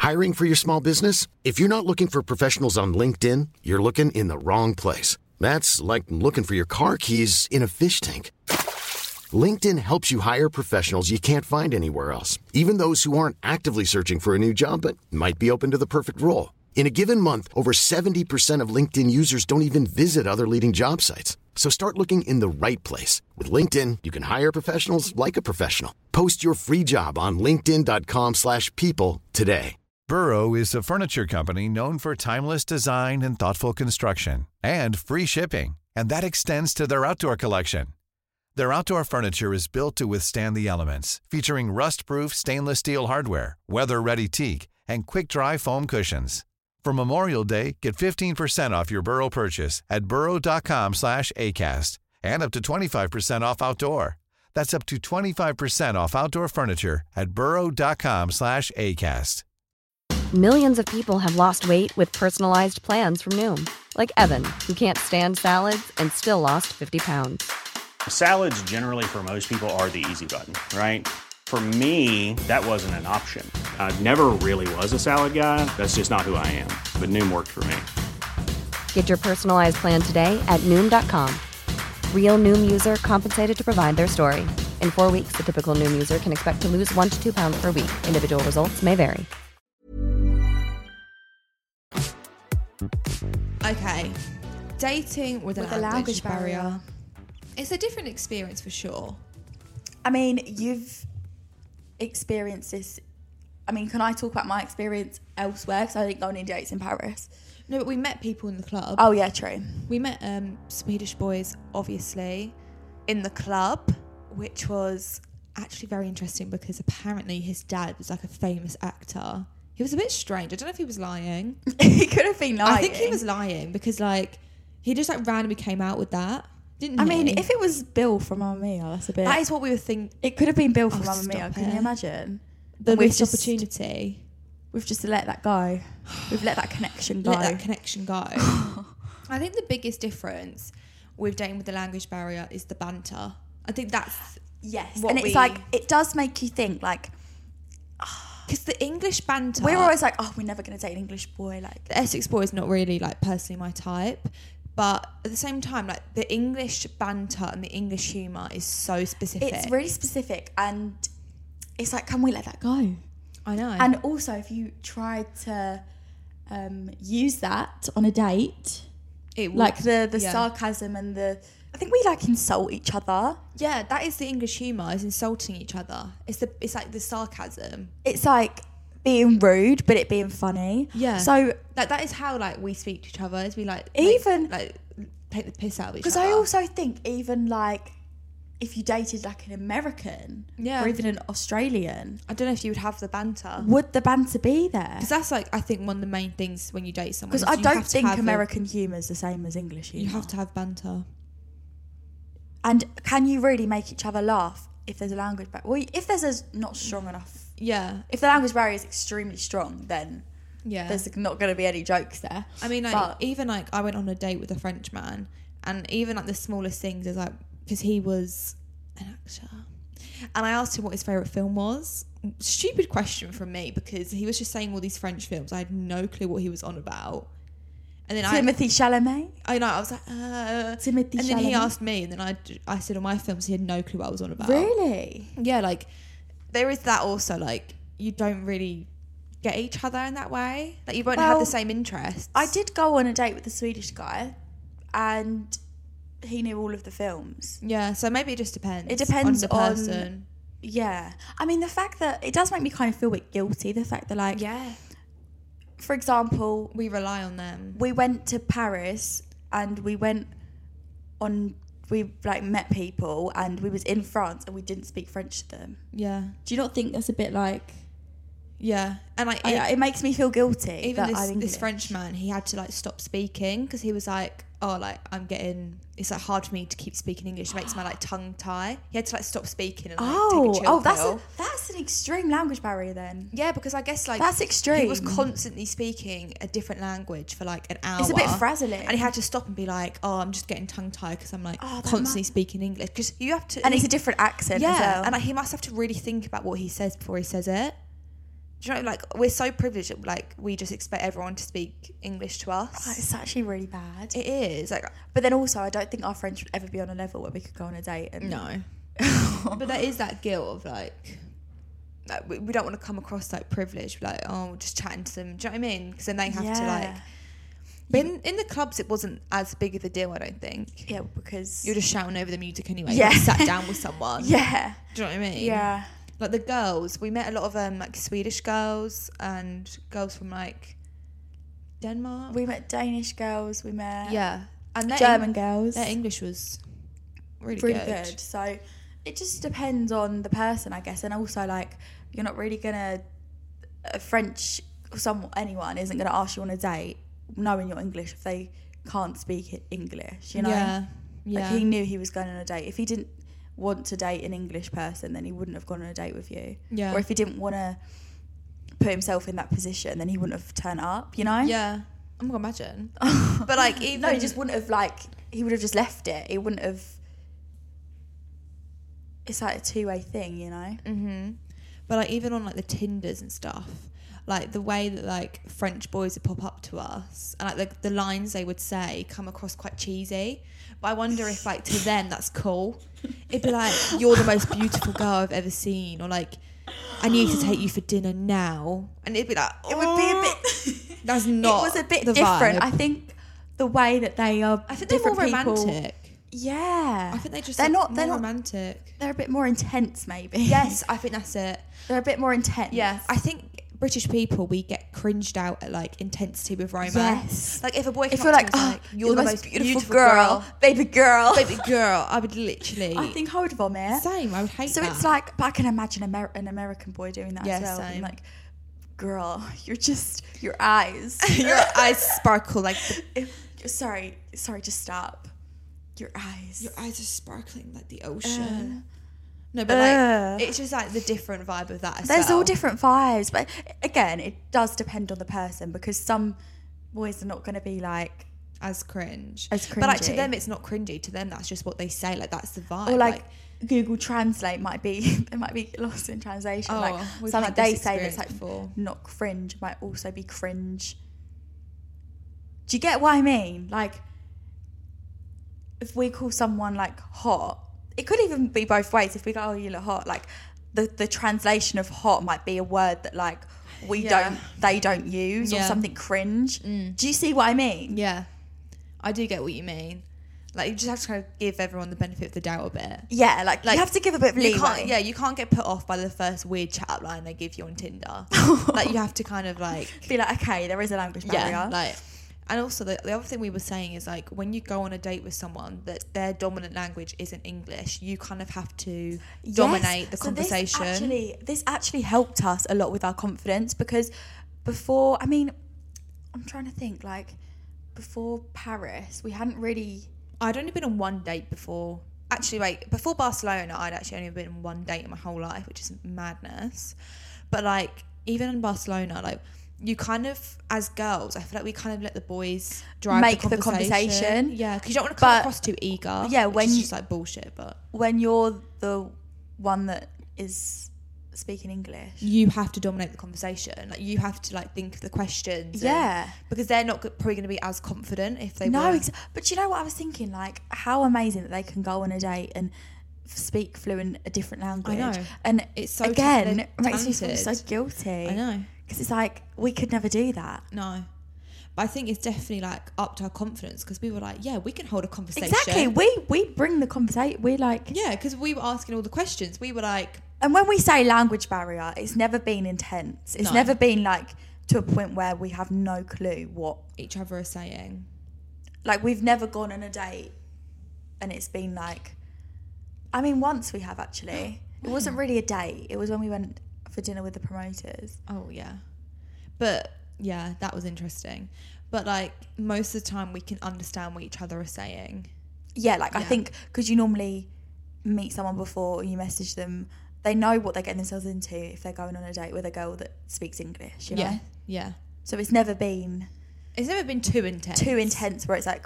Hiring for your small business? If you're not looking for professionals on LinkedIn, you're looking in the wrong place. That's like looking for your car keys in a fish tank. LinkedIn helps you hire professionals you can't find anywhere else, even those who aren't actively searching for a new job but might be open to the perfect role. In a given month, over seventy percent of LinkedIn users don't even visit other leading job sites. So start looking in the right place. With LinkedIn, you can hire professionals like a professional. Post your free job on linkedin dot com slash people today. Burrow is a furniture company known for timeless design and thoughtful construction and free shipping, and that extends to their outdoor collection. Their outdoor furniture is built to withstand the elements, featuring rust-proof stainless steel hardware, weather-ready teak, and quick-dry foam cushions. For Memorial Day, get fifteen percent off your Burrow purchase at burrow dot com slash acast and up to twenty-five percent off outdoor. That's up to twenty-five percent off outdoor furniture at burrow dot com slash acast. Millions of people have lost weight with personalized plans from Noom. Like Evan, who can't stand salads and still lost fifty pounds. Salads generally for most people are the easy button, right? For me, that wasn't an option. I never really was a salad guy. That's just not who I am. But Noom worked for me. Get your personalized plan today at Noom dot com. Real Noom user compensated to provide their story. In four weeks, the typical Noom user can expect to lose one to two pounds per week. Individual results may vary. Okay, dating with, With a a language, language barrier. barrier. It's a different experience for sure. I mean, you've experienced this. I mean, can I talk about my experience elsewhere? Because I didn't go on any dates in Paris. No, but we met people in the club. Oh, yeah, true. We met um, Swedish boys, obviously, in the club, which was actually very interesting because apparently his dad was like a famous actor. He was a bit strange. I don't know if he was lying. He could have been lying. I think he was lying because, like, he just like randomly came out with that, didn't I he? mean, if it was Bill from Mamma Mia, that's a bit... that is what we were thinking. It could have been Bill from Oh, Mamma stop Mia. Can it. you imagine? The And we've missed just- opportunity. We've just let that go. We've let that connection go. Let that connection go. I think the biggest difference with dating with the language barrier is the banter. I think that's Yes, what and it's we- like, it does make you think, like, because the English banter. we're always like, oh, we're never going to date an English boy. Like, the Essex boy is not really like personally my type, but at the same time, like the English banter and the English humour is so specific. it's really specific, and it's like, can we let that go? I know. And also, if you try to um, use that on a date, it would- like the, the yeah. sarcasm and the... I think we, like, insult each other. Yeah, that is the English humour, is insulting each other. It's the it's like the sarcasm. It's like being rude, but it being funny. Yeah. So, Like that is how like we speak to each other. Is we like Even- make, like take the piss out of each because other. I also think even, like, if you dated, like, an American Yeah. or even an Australian, I don't know if you would have the banter. would the banter be there? Because that's like I think one of the main things when you date someone. Because is I you don't have to think have a- American humour is the same as English humour. you have to have banter. And can you really make each other laugh if there's a language barrier? Well, if there's a not strong enough... Yeah, If the language barrier is extremely strong, then yeah. there's not going to be any jokes there. I mean, like But- even like I went on a date with a French man, and even like the smallest things is like because he was an actor, and I asked him what his favorite film was. Stupid question from me because he was just saying all these French films. I had no clue what he was on about. And then Timothy Chalamet? I, I know I was like, uh, Timothy and then he Chalamet? asked me, and then I, I said on my films he had no clue what I was on about. Really? Yeah, like there is that also. Like you don't really get each other in that way. Like you won't have Well, the same interests. I did go on a date with a Swedish guy, and he knew all of the films. Yeah, so maybe it just depends. It depends on the on- person. Yeah. I mean, the fact that it does make me kind of feel a bit guilty, the fact that, like, Yeah, for example, we rely on them. we went to Paris and we went on, we like met people and we was in France and we didn't speak French to them. Yeah, Do you not think that's a bit like, yeah, and I, I, it makes me feel guilty. even that this, I'm this English. French man, he had to like stop speaking because he was like, oh, like I'm getting, it's like hard for me to keep speaking English. It makes my like tongue tie. He had to like stop speaking and like Oh, take a chill oh, that's pill. a, that's an extreme language barrier then. Yeah, because I guess like That's extreme. He was constantly speaking a different language for like an hour. It's a bit frazzling. and he had to stop and be like, "Oh, I'm just getting tongue tied because I'm like Oh, that constantly mu- speaking English." Because you have to, And it's a different accent yeah, as well. and like, he must have to really think about what he says before he says it. Do you know, like, we're so privileged that, like, we just expect everyone to speak English to us. Oh, it's actually really bad. It is. Like, but then also, I don't think our French would ever be on a level where we could go on a date. And no. But there is that guilt of, like, like we, we don't want to come across, like, privileged. Like, oh, just chatting to them. Do you know what I mean? Because then they have yeah. to, like... But in, in the clubs, it wasn't as big of a deal, I don't think. Yeah, because... You're just shouting over the music anyway. Yeah. You sat down with someone. Yeah. Do you know what I mean? Yeah. Like, the girls, we met a lot of, um, like, Swedish girls and girls from, like, Denmark. We met Danish girls, we met... Yeah. And German Eng- girls. Their English was really, really good. good. So it just depends on the person, I guess. And also, like, you're not really going to... A French... Some, anyone isn't going to ask you on a date knowing your English if they can't speak English, you know? Yeah. Yeah. Like, he knew he was going on a date. If he didn't want to date an English person, then he wouldn't have gone on a date with you. Yeah. Or if he didn't want to put himself in that position, then he wouldn't have turned up, you know? Yeah. I'm going to imagine. But, like, even... No, he just wouldn't have, like... He would have just left it. He wouldn't have... It's like a two-way thing, you know? Mm-hmm. But, like, even on, like, the Tinders and stuff, like, the way that, like, French boys would pop up to us and, like, the, the lines they would say come across quite cheesy. But I wonder if, like, to them that's cool. It'd be like, you're the most beautiful girl I've ever seen. Or, like, I need to take you for dinner now. And it'd be like, oh, It would be a bit... That's not It was a bit the different. vibe. I think the way that they are I think they're more different people, romantic. Yeah. I think they just they're like, not more they're not romantic. They're a bit more intense, maybe. Yes, I think that's it. They're a bit more intense. Yeah, I think British people, we get cringed out at, like, intensity with romance. Yes. Like, if a boy If came you're up like, to me oh, and was like, you're the most beautiful, beautiful girl, girl, baby girl, baby girl, I would literally... I think I would vomit. Same, I would hate so that. it's like, but I can imagine Amer- an American boy doing that Yeah, as well. same. Being like, girl, you're just your eyes. Your eyes sparkle like... The, if, sorry, sorry, just stop. Your eyes. your eyes are sparkling like the ocean. Uh, no, but, uh. like, it's just, like, the different vibe of that as There's well. all different vibes, but again, it does depend on the person because some boys are not going to be like As cringe. As But, like, to cringy. them, it's not cringy. To them, that's just what they say. Like, that's the vibe. or like, Google Translate might be they might be lost in translation. Oh, like we've something had this they say that's experience like before. not cringe might also be cringe. Do you get what I mean? Like, if we call someone like hot, it could even be both ways. If we go, oh, you look hot, like the, the translation of hot might be a word that like we Yeah. don't, they don't use or Yeah. something cringe. Do you see what I mean? Yeah, I do get what you mean. Like, you just have to kind of give everyone the benefit of the doubt a bit. Yeah, like, Like, you have to give a bit of You leeway. can't, yeah, you can't get put off by the first weird chat up line they give you on Tinder. Like, you have to kind of like, Be like, okay, there is a language barrier. yeah, like, and also the, the other thing we were saying is like when you go on a date with someone that their dominant language isn't English, you kind of have to Yes. dominate the So conversation. This actually, this actually helped us a lot with our confidence because before, I mean, I'm trying to think, like, before Paris, we hadn't really... I'd only been on one date before. Actually, wait, before Barcelona, I'd actually only been on one date in my whole life, which is madness. But, like, even in Barcelona, like, you kind of, as girls, I feel like we kind of let the boys drive Make the the conversation. conversation. Yeah, because you don't want to come But- across too eager. Yeah, which when is you- just, like, bullshit, but... When you're the one that is speaking English... You have to dominate the conversation. Like, you have to, like, think of the questions. and- Yeah. because they're not go- probably going to be as confident if they No, were. ex- but do you know what I was thinking? Like, how amazing that they can go on a date and f- speak fluent a different language. know. And It's so again, ta- it makes me feel so talented. guilty. I know. Because it's like, we could never do that. No. But I think it's definitely, like, up to our confidence because we were like, yeah, we can hold a conversation. Exactly. We we bring the conversation. We like... Yeah, because we were asking all the questions. We were like... And when we say language barrier, it's never been intense. It's No. never been like to a point where we have no clue what... each other are saying. Like, we've never gone on a date and it's been like... I mean, once we have, actually. It wasn't really a date. It was when we went for dinner with the promoters. Oh, yeah. But, yeah, that was interesting. But, like, most of the time we can understand what each other are saying. Yeah, like, I Yeah. think because you normally meet someone before and you message them, they know what they're getting themselves into if they're going on a date with a girl that speaks English, you know? Yeah, yeah. So it's never been It's never been too intense. too intense where it's like,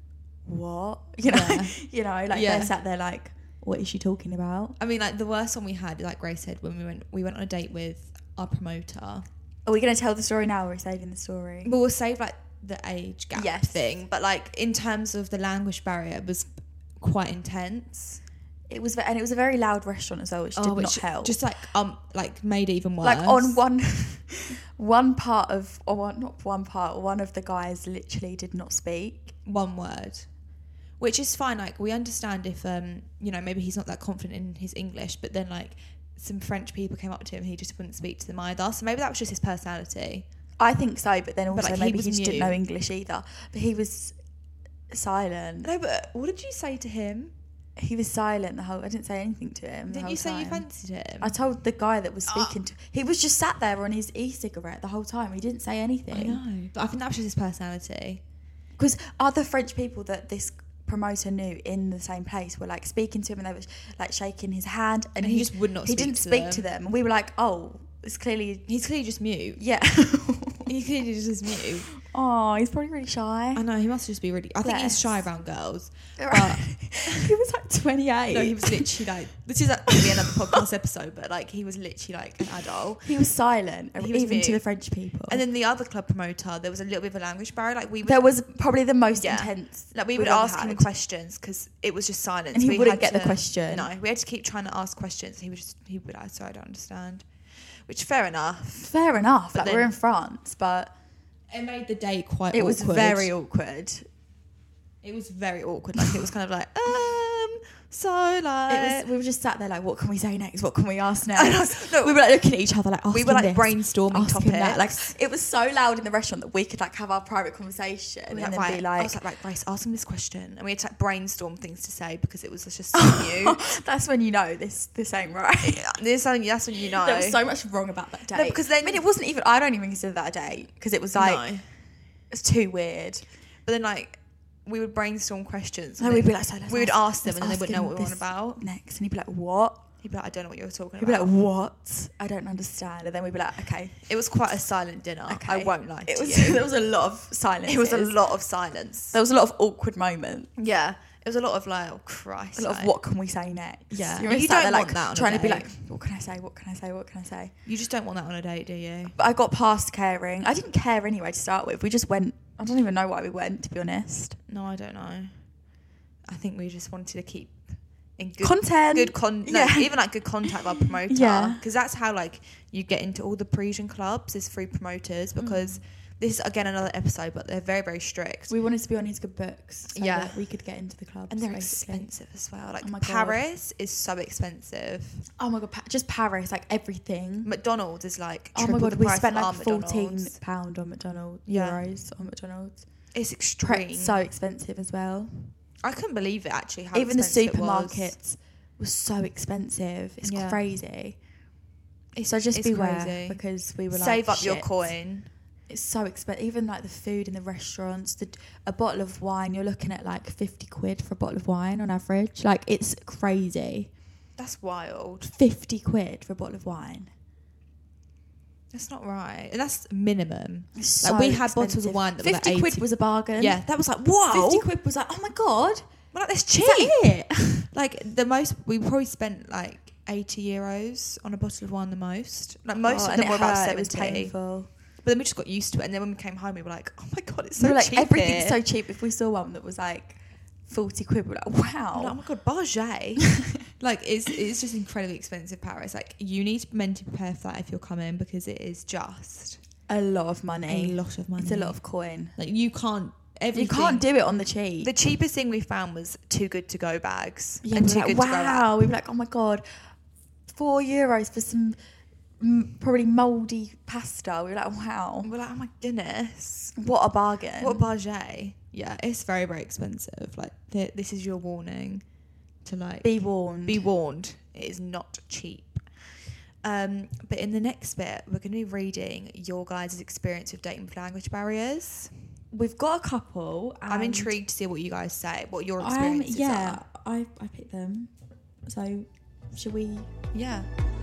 what? You know? Yeah. you know, like Yeah. they're sat there like, what is she talking about? I mean, like, the worst one we had, like Grace said, when we went we went on a date with our promoter. Are we going to tell the story now or are we saving the story? But we'll save like the age gap Yes. thing. But like in terms of the language barrier, it was quite intense. It was, and it was a very loud restaurant as well, which did which not help. Just like um, like made it even worse. Like on one, one part of, or one, not one part, one of the guys literally did not speak one word, which is fine. Like we understand if um, you know, maybe he's not that confident in his English, but then like some French people came up to him, he just wouldn't speak to them either. So maybe that was just his personality. I think so, but then also But, like, he maybe was he just didn't mute. know English either. But he was silent. No, but what did you say to him? He was silent the whole. I didn't say anything to him. the Didn't whole you say you time. fancied him? I told the guy that was speaking to. He was just sat there on his e-cigarette the whole time. He didn't say I anything. know, but I think that was just his personality. Because other French people that this promoter knew in the same place were like speaking to him, and they were like shaking his hand, and, And he just would not He speak didn't to speak them. to them. And we were like, oh, it's clearly. He's clearly just mute. Yeah. He clearly just mute. Oh, he's probably really shy. I know, he must just be really... I think he's Bless. shy around girls. Right. He was like twenty-eight. No, he was literally like... This is going to be another podcast episode, but like he was literally like an adult. He was silent, He was even to mute. the French people. And then the other club promoter, there was a little bit of a language barrier. Like we would, there was probably the most Yeah. intense. like we would we've ever ask him had. questions because it was just silence. And he We wouldn't had get the to- question. No, we had to keep trying to ask questions. He would just... He would be like, sorry, I don't understand. Which, fair enough. Fair enough. But Like then- we're in France, but It made the day quite it awkward. was very awkward. It was very awkward. Like it was kind of like, um, so like... It was. We were just sat there like, what can we say next? What can we ask I know, next? no, we were like looking at each other like, we were asking like this, brainstorming asking that. Like topics. it was so loud in the restaurant that we could like have our private conversation We and were then like, be right, I like, was like, right, Grace, ask him this question. And we had to like brainstorm things to say because it was just so new. that's when you know this this ain't right. There's something, that's when you know. There was so much wrong about that day. No, because then- I mean, it wasn't even. I don't even consider that a date because it was like No. it's too weird. But then like, we would brainstorm questions. And and we'd then be like, so let's we would ask them let's and then they ask wouldn't know him what we were on this about. next, and he'd be like, what? He'd be like, I don't know what you're talking He'd be about. like, what? I don't understand. And then we'd be like, okay. It was quite a silent dinner. Okay. I won't lie to It was, you. there was a lot of silence. It was a lot of silence. There was a lot of awkward moments. Yeah. It was a lot of like, oh Christ. A lot like, of what can we say next? Yeah. You're You sat don't there, want like, that on a trying to be date. like, what can I say? What can I say? What can I say? You just don't want that on a date, do you? But I got past caring. I didn't care anyway to start with. We just went. I don't even know why we went, to be honest. No, I don't know. I think we just wanted to keep in good Content. good con, no, Yeah. even like good contact with our promoter. Yeah. because that's how like you get into all the Parisian clubs is through promoters. Because this is again another episode, but they're very very strict. We wanted to be on his good books, so Yeah. that we could get into the clubs. and they're basically. expensive as well. Like Oh my God. Paris is so expensive. Oh my god, pa- just Paris, like everything. McDonald's is like Oh my triple god, the we price spent of like our fourteen McDonald's. pound on McDonald's. Yeah. Euros on McDonald's. It's Pre- extreme. so expensive as well. I couldn't believe it actually. How Even the expensive it was. supermarkets was so expensive. It's Yeah. crazy. It's, So just it's beware crazy. because we were like, Save up your shit. coin. It's so expensive. Even like the food in the restaurants, the, a bottle of wine, you're looking at like fifty quid for a bottle of wine on average. Like it's crazy. That's wild. fifty quid for a bottle of wine. That's not right. And that's minimum. It's Like so we had bottles expensive. of wine that were like fifty quid eighty. was a bargain. Yeah, that was like, whoa. fifty quid was like, oh my god. Well, like, that's Is cheap. that it? Like the most, we probably spent like eighty euros on a bottle of wine the most. Like most Oh, of and them it were about hurt, it was seventy. painful. But then we just got used to it. And then when we came home, we were like, oh my God, it's so we were like, cheap everything's here. so cheap. If we saw one that was like forty quid, we were like, wow. I'm like, oh my God, Barget. Like it's it's just incredibly expensive, Paris. Like you need to mentally prepare for that if you're coming because it is just a lot of money. a lot of money. It's a lot of coin. Like you can't. Everything, You can't do it on the cheap. The cheapest thing we found was too good to go bags Yeah, and we too were like, good to go out. wow. We were like, oh my god, four euros for some mm, probably mouldy pasta. We were like, wow, We're like, oh my goodness, what a bargain. what a Barget. Yeah, it's very very expensive. Like th- this is your warning to like Be warned. be warned. It is not cheap. Um, but in the next bit, we're going to be reading your guys' experience with dating with language barriers. We've got a couple. I'm and intrigued to see what you guys say, what your I'm, experiences yeah, are. I, I picked them. So, should we? Yeah.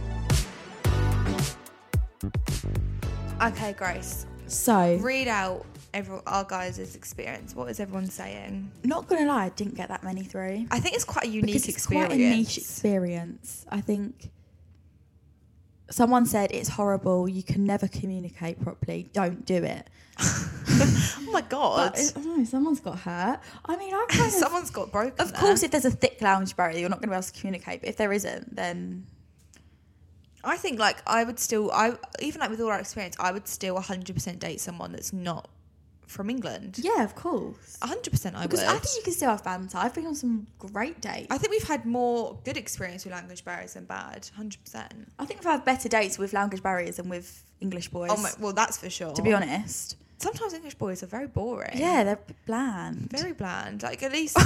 Okay, Grace. So, Read out every, our guys' experience. What is everyone saying? not gonna lie, I didn't get that many through. I think it's quite a unique because it's experience. quite a niche experience. I think Someone said it's horrible. You can never communicate properly. Don't do it. Oh my god! But, I don't know. Someone's got hurt. I mean, I kind of. Someone's got broken. Of there. course, if there's a thick lounge barrier, you're not going to be able to communicate. But if there isn't, then I think like I would still. I even like with all our experience, I would still one hundred percent date someone that's not from England. yeah, of course. one hundred percent I Because would. I think you can still have banter. I've been on some great dates. I think we've had more good experience with language barriers than bad. one hundred percent. I think I've had better dates with language barriers than with English boys. Oh my, well, that's for sure. To be honest. Sometimes English boys are very boring. Yeah, they're bland. Very bland. Like, at least...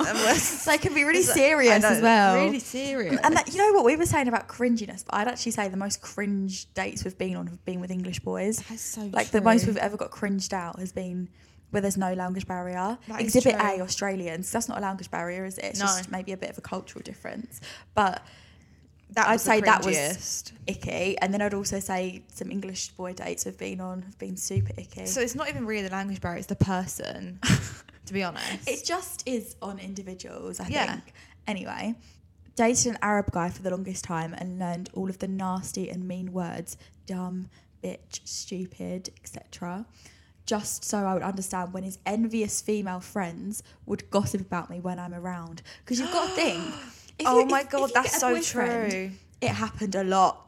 they can be really serious as well. Really serious. And that, you know what we were saying about cringiness, but I'd actually say the most cringe dates we've been on have been with English boys. That's so Like, true. the most we've ever got cringed out has been where there's no language barrier. That is Exhibit true. A, Australians. That's not a language barrier, is it? It's No. just maybe a bit of a cultural difference. But... That I'd was the say that was cringiest. icky, and then I'd also say some English boy dates we've been on have been super icky. So it's not even really the language barrier, it's the person, to be honest. It just is on individuals, I Yeah. think. Anyway, dated an Arab guy for the longest time and learned all of the nasty and mean words, dumb, bitch, stupid, et cetera, just so I would understand when his envious female friends would gossip about me when I'm around. Because you've got to think... If Oh you- my if- God, if you that's get a so boyfriend, true. It happened a lot.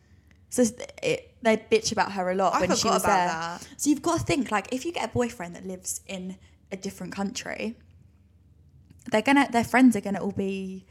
So it, they'd bitch about her a lot I when she forgot was about there. that. So you've got to think, like, if you get a boyfriend that lives in a different country, they're gonna, their friends are gonna all be.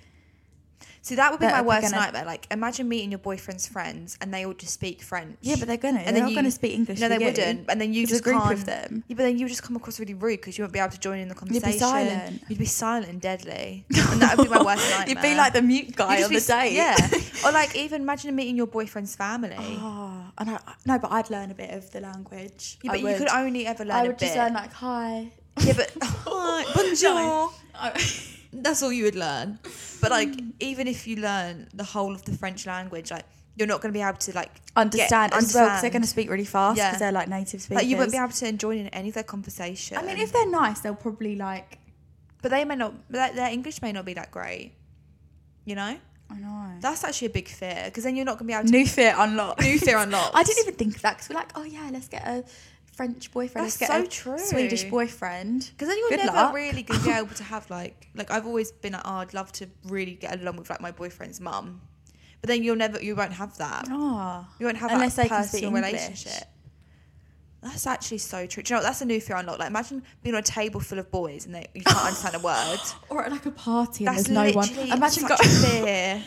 See, that would be that my are worst gonna- nightmare. Like, imagine meeting your boyfriend's friends and they all just speak French. Yeah, but they're gonna. And they're then not gonna speak English. No, for they you. wouldn't. And then you There's just a group can't. of them. Yeah, but then you would just come across really rude because you won't be able to join in the You'd be conversation. silent. You'd be silent and deadly, and that would be my worst nightmare. You'd be like the mute guy You'd on just the be- date. Yeah, or like even imagine meeting your boyfriend's family. Oh, and I, no, but I'd learn a bit of the language. Yeah, I but you would. could only ever learn I a would bit. just learn like hi. Yeah, but hi, bonjour. I- That's all you would learn. But like, even if you learn the whole of the French language, like you're not going to be able to like understand get, as well because understand. they're going to speak really fast because Yeah. they're like native speakers. Like you won't be able to join in any of their conversation. I mean, if they're nice, they'll probably like. but they may not. Their, their English may not be that great. You know, I know. that's actually a big fear because then you're not going to be able to. New fear unlocked. New fear unlocked. I didn't even think of that because we're like, oh yeah, let's get a French boyfriend. That's let's get so a true. Swedish boyfriend. Because then you're Good never luck. really going to be able to have like like I've always been like, oh, I'd love to really get along with like my boyfriend's mum, but then you'll never you won't have that. Oh, You won't have unless that they can speak personal English. relationship. That's actually so true. Do you know what? That's a new fear unlocked. Like imagine being on a table full of boys and they, you can't understand a word. Or at like a party and That's there's no one. literally Imagine such go- a fear.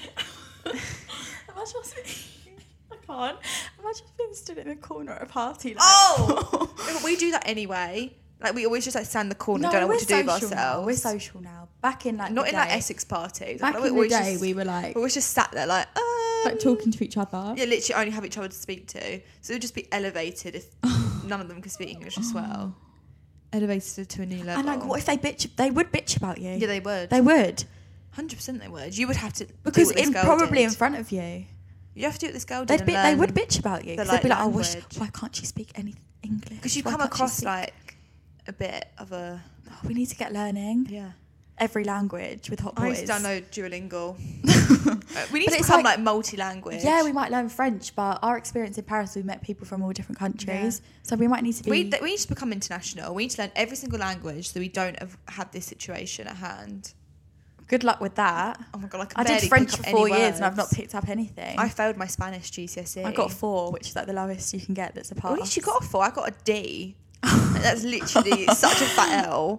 Imagine us being- I can't. Imagine being stood in a corner at a party. Like, Oh, yeah, but we do that anyway. Like we always just like stand in the corner, and don't know we're what to do with social now. ourselves. We're social now. Back in like Not the in like day- Essex parties. Back Like, in the always day, just- we were like, we always just sat there like, um, like talking to each other. yeah, literally only have each other to speak to. So it would just be elevated if none of them could speak English as well. Elevated to a new level. And like, what if they bitch? They would bitch about you. Yeah, they would. They would Hundred percent, they would. You would have to because do what this in girl probably did. in front of you. You have to do what this girl did. They'd and be, they learn would bitch about you the, because they'd be like, oh, why, sh- language. why can't she speak any English? Because you Why come can't she across speak-" like a bit of a Oh, we need to get learning yeah. every language with hot I boys. used to download Duolingo. Uh, we need But to it's become like- like, multi-language. Yeah, we might learn French, but our experience in Paris, we met people from all different countries, so we might need to be. We, th- we need to become international. We need to learn every single language so we don't have, have this situation at hand. Good luck with that. Oh my god, I, can I barely did French pick for up any four years and I've not words. picked up anything. I failed my Spanish G C S E. I got four, which is like the lowest you can get. That's a pass. At least you got a four. I got a D. That's literally such a fat L.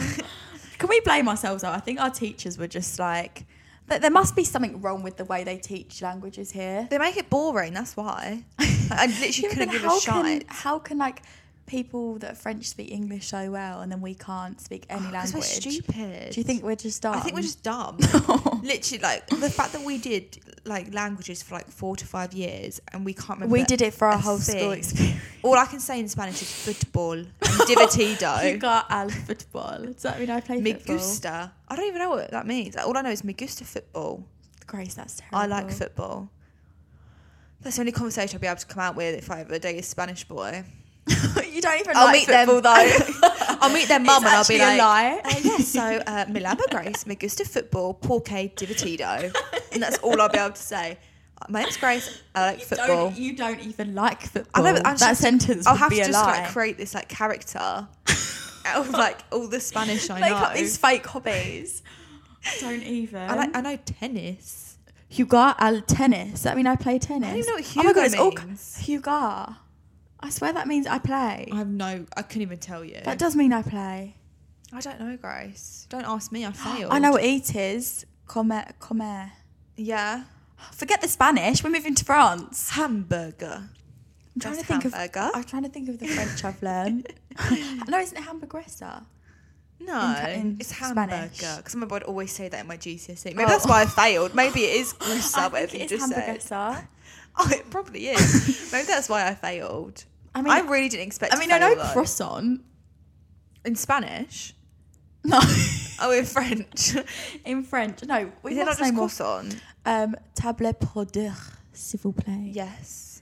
Can we blame ourselves though? I think our teachers were just like, th- there must be something wrong with the way they teach languages here. They make it boring. That's why. I literally Yeah, couldn't but give how a shit. can, how can like people that are French speak English so well and then we can't speak any Because language? we're stupid. Do you think we're just dumb? I think we're just dumb. Literally, like the fact that we did like languages for like four to five years and we can't remember. We did it for our a whole school thing. experience. All I can say in Spanish is football and divertido. Jugar al football. Does that mean I play Me football? gusta. I don't even know what that means. All I know is me gusta football. Grace, that's terrible. I like football. That's the only conversation I'll be able to come out with if I ever date a Spanish boy. You don't even I'll like meet them football though. I'll meet their mum It's and I'll be actually a like, lie. Uh, yes, so uh, me llama Grace, me gusta football, porque divertido. And that's all I'll be able to say. My name's Grace. I like You football. don't, you don't even like football. I know, but I'm that just- sentence I'll would have be to a just lie. like create this like character out of like all the Spanish I Make know. up these fake hobbies. Don't even. I like. I know tennis. Jugar al tennis. Does that mean I play tennis? I don't even know what Oh my God, it's all- Hugo means. Jugar. I swear that means I play. I have no. I couldn't even tell you. That does mean I play. I don't know, Grace. Don't ask me. I failed. I know what eat is. Comer. Comer. Yeah. Forget the Spanish. We're moving to France. Hamburger. I'm trying That's to think hamburger. of. I'm trying to think of the French I've learned. No, isn't it hamburguesa? No, in- in it's Spanish. hamburger. Because I remember I'd always say that in my G C S E. Maybe that's why I failed. Maybe it is I gruesa, think whatever it you is just said. hamburguesa. Oh, it probably is. Maybe that's why I failed. I I mean, mean, I really didn't expect. I mean, to I know fail, though. croissant. in Spanish. No. Oh, in French. In French. No. We Is it not what's the just name of- croissant? Um, table pour deux, s'il vous plaît. Yes.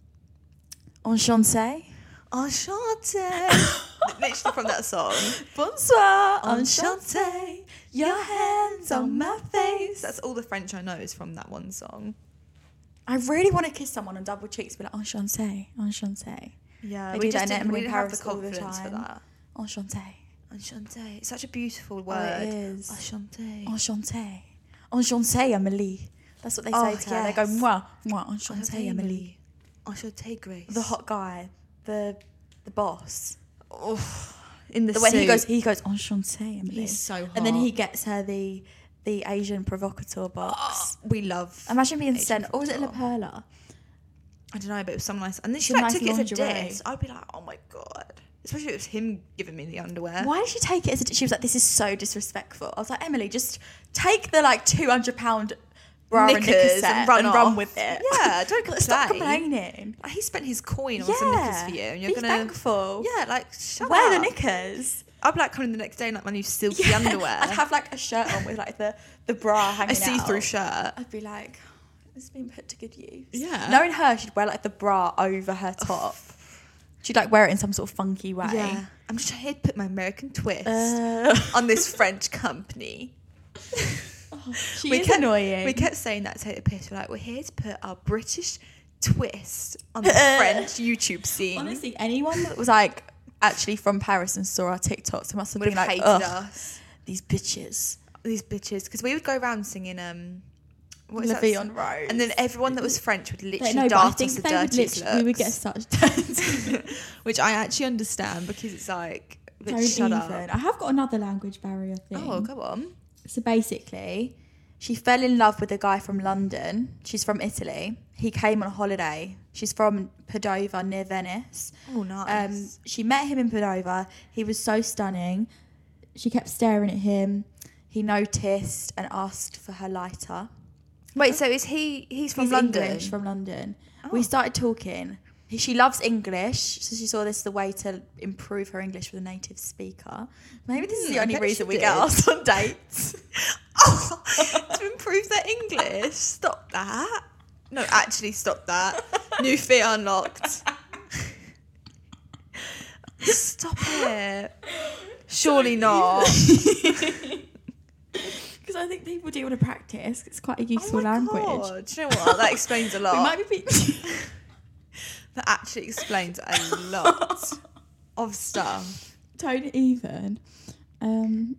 Enchanté. Enchanté. Literally from that song. Bonsoir. Enchanté. Your hands on my face. That's all the French I know is from that one song. I really want to kiss someone on double cheeks, be like enchanté, enchanté. Yeah, They we do just that in didn't, we Emily didn't have the Paris all the confidence for time. that. Enchanté. Enchanté. It's such a beautiful Oh, word. it is. Enchanté. Enchanté. Enchanté, Amélie. That's what they say Oh, to her. They go, yes. moi, moi, enchanté, Amélie. Enchanté, Grace. The hot guy, the the boss. Oh, in the, The when he suit. goes, he goes, enchanté, Amélie. He's so And then he hot. gets her the the Asian provocateur box. We love. Imagine being Asian sent, or was it La provocateur. Perla? I don't know, but it was some nice. And then she Some like nice took it as a lingerie. diss. I'd be like, oh my god. Especially if it was him giving me the underwear. Why did she take it as a, she was like, this is so disrespectful. I was like, Emily, just take the like two hundred pound bra and knicker Knickers set and run and run off. with it. Yeah, don't complain. Stop complaining. Like, he spent his coin on some knickers for you, and you're be gonna thankful. Yeah, like shut Wear up. the knickers. I'd be like coming the next day in like my new silky Yeah. underwear. I'd have like a shirt on with like the, the bra hanging a see-through out. shirt. I'd be like, it's been put to good use. Yeah. Knowing her, she'd wear like the bra over her top. She'd like wear it in some sort of funky way. Yeah, I'm just here to put my American twist Uh. on this French company. She we is kept, annoying. We kept saying that to take the piss. We're like, we're here to put our British twist on the French YouTube scene. Honestly, anyone that was like actually from Paris and saw our TikToks must have would been have like, hated ugh, us. these bitches. These bitches, because we would go around singing um, what is La that Vie song? en Rose. and then everyone that was French would literally No, but dart I think us the they would dirtiest literally, we would get looks. such dirty. Which I actually understand because it's like, bitch, Don't shut even. up. I have got another language barrier thing. Oh, go on. So basically, she fell in love with a guy from London. She's from Italy. He came on holiday. She's from Padova near Venice. Oh, nice. Um, she met him in Padova. He was so stunning. She kept staring at him. He noticed and asked for her lighter. Wait, so is he? He's from He's London. English, from London. Oh. We started talking. He- She loves English, so she saw this as the way to improve her English with a native speaker. Maybe this is Hmm, the I only bet reason she we did. get asked on dates. Oh, to improve their English. Stop that. No, actually, stop that. New fear unlocked. Stop it. Surely not. Because I think people do want to practice. It's quite a useful Oh my language. God. Do you know what? That explains a lot. We might be. That actually explains a lot of stuff. Don't even. Um,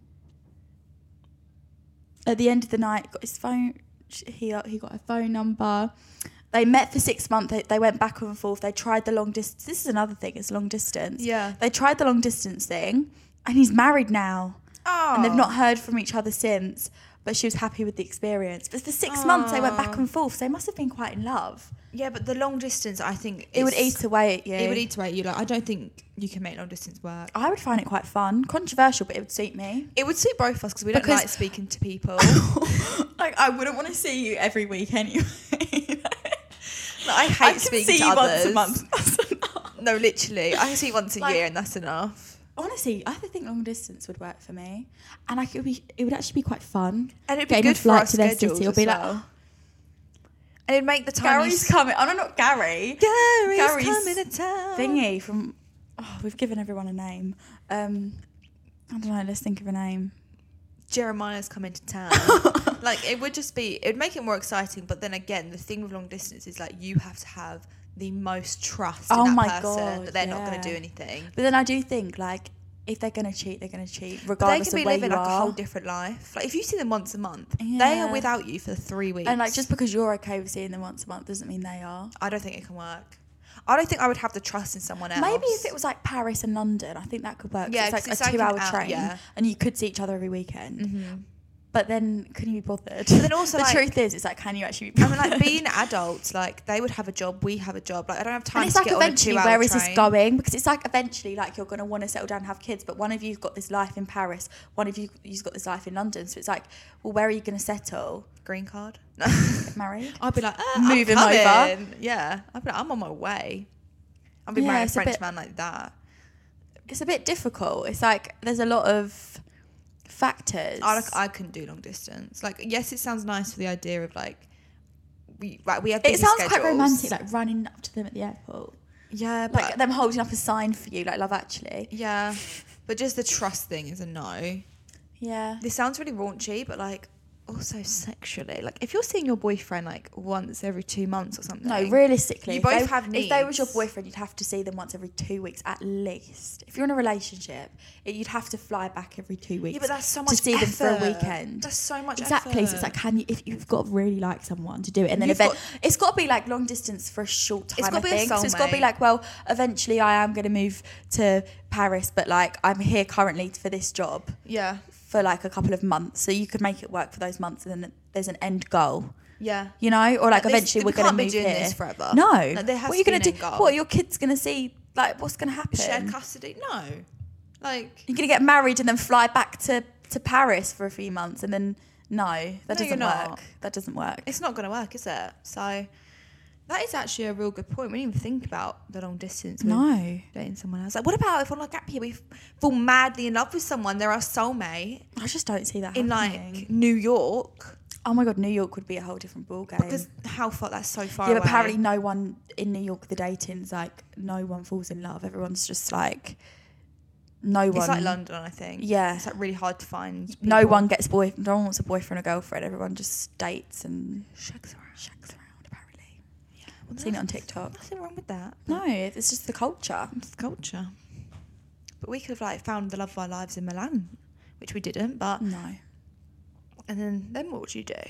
at the end of the night, got his phone. He he got her phone number. They met for six months. They, they went back and forth. They tried the long distance. This is another thing. It's long distance. Yeah. They tried the long distance thing, and he's married now. Oh. And they've not heard from each other since. But she was happy with the experience. But for six months, they went back and forth. So they must have been quite in love. Yeah, but the long distance, I think... It would is- eat away at you. It would eat away at you. Like, I don't think you can make long distance work. I would find it quite fun. Controversial, but it would suit me. It would suit both of us because we don't Because- like speaking to people. Like, I wouldn't want to see you every week anyway. Like, I hate I can speaking see to you others. once a month. That's enough. No, literally. I can see once a Like- year and that's enough. Honestly, I think long distance would work for me, and I could be. It would actually be quite fun. And it'd be Getting a good for flight our to their schedules city, or as be like, well. And it'd make the time... Gary's coming. Oh no, not Gary. Gary's, Gary's coming to town. Thingy from. Oh, we've given everyone a name. Um, I don't know. Let's think of a name. Jeremiah's coming to town. Like, it would just be, it would make it more exciting. But then again, the thing with long distance is like you have to have the most trust in Oh that my person God, that they're yeah. not going to do anything. But then I do think, like, if they're going to cheat, they're going to cheat, But they regardless can be of where living you like are. a whole different life. Like, if you see them once a month, they Yeah. are without you for three weeks. And, like, just because you're okay with seeing them once a month doesn't mean they are. I don't think it can work. I don't think I would have the trust in someone else. Maybe if it was, like, Paris and London, I think that could work. Yeah, Yeah, it's 'cause like it's a like an two-hour hour- train, yeah. and you could see each other every weekend. Mm-hmm. But then, can you be bothered? But then also, the like- truth is, it's like, can you actually be I bothered? mean, like, being adults, like, they would have a job, we have a job. Like, I don't have time And it's to like get eventually, on a two-hour where is this train. going? Because it's like eventually, like, you're going to want to settle down and have kids, but one of you's got this life in Paris, one of you you's got this life in London. So it's like, well, where are you going to settle? Green card? Get married? I'd be like, ah, Move him I'm over. coming. Yeah. I'd be like, I'm on my way. I'd be Yeah, marrying a it's a French bit- man like that. It's a bit difficult. It's like there's a lot of factors. I, like, I couldn't do long distance. Like, yes, it sounds nice for the idea of, like, we, like, we have it busy sounds schedules. quite romantic, like running up to them at the airport. Yeah, but... Like them holding up a sign for you, like Love Actually. Yeah. But just the trust thing is a no. Yeah. This sounds really raunchy, but, like, also sexually. Like, if you're seeing your boyfriend, like, once every two months or something. No, realistically, You if both they, have needs. If they was your boyfriend, you'd have to see them once every two weeks at least. If you're in a relationship, it, you'd have to fly back every two weeks. Yeah, but that's so to much see them for a effort. weekend. That's so much exactly. effort. So it's like, can you? If you've got to really like someone to do it, and then You've event, got- it's got to be like long distance for a short time. It's gotta I be a think. So it's got to be soulmate. like, well, eventually I am going to move to Paris, but like I'm here currently for this job. Yeah. For like a couple of months, so you could make it work for those months, and then there's an end goal. Yeah. You know, or like Like, this- eventually we we're going to can't be move doing here. this forever. No. Like, there has what are you to be going to an do? end goal. What are your kids going to see? Like, what's going to happen? Shared custody? No. Like... You're going to get married and then fly back to, to Paris for a few months, and then no, that No, doesn't you're not. work. That doesn't work. It's not going to work, is it? So... That is actually a real good point. We didn't even think about the long distance. With No. dating someone else. Like, what about if on like gap year we fall madly in love with someone? They're our soulmate I just don't see that in happening. like New York. Oh my god, New York would be a whole different ballgame. Because how far? That's so far yeah, away. but apparently no one in New York, the dating's like no one falls in love. Everyone's just like no one. It's like London, I think. Yeah. It's like really hard to find. No people. one gets boy. No one wants a boyfriend or girlfriend. Everyone just dates and shags around. Shags around. Apparently, Yeah, well, seen it on there's TikTok. Nothing wrong with that. No, it's just the culture. It's the culture. But we could have like found the love of our lives in Milan, which we didn't. But No, and then then what would you do?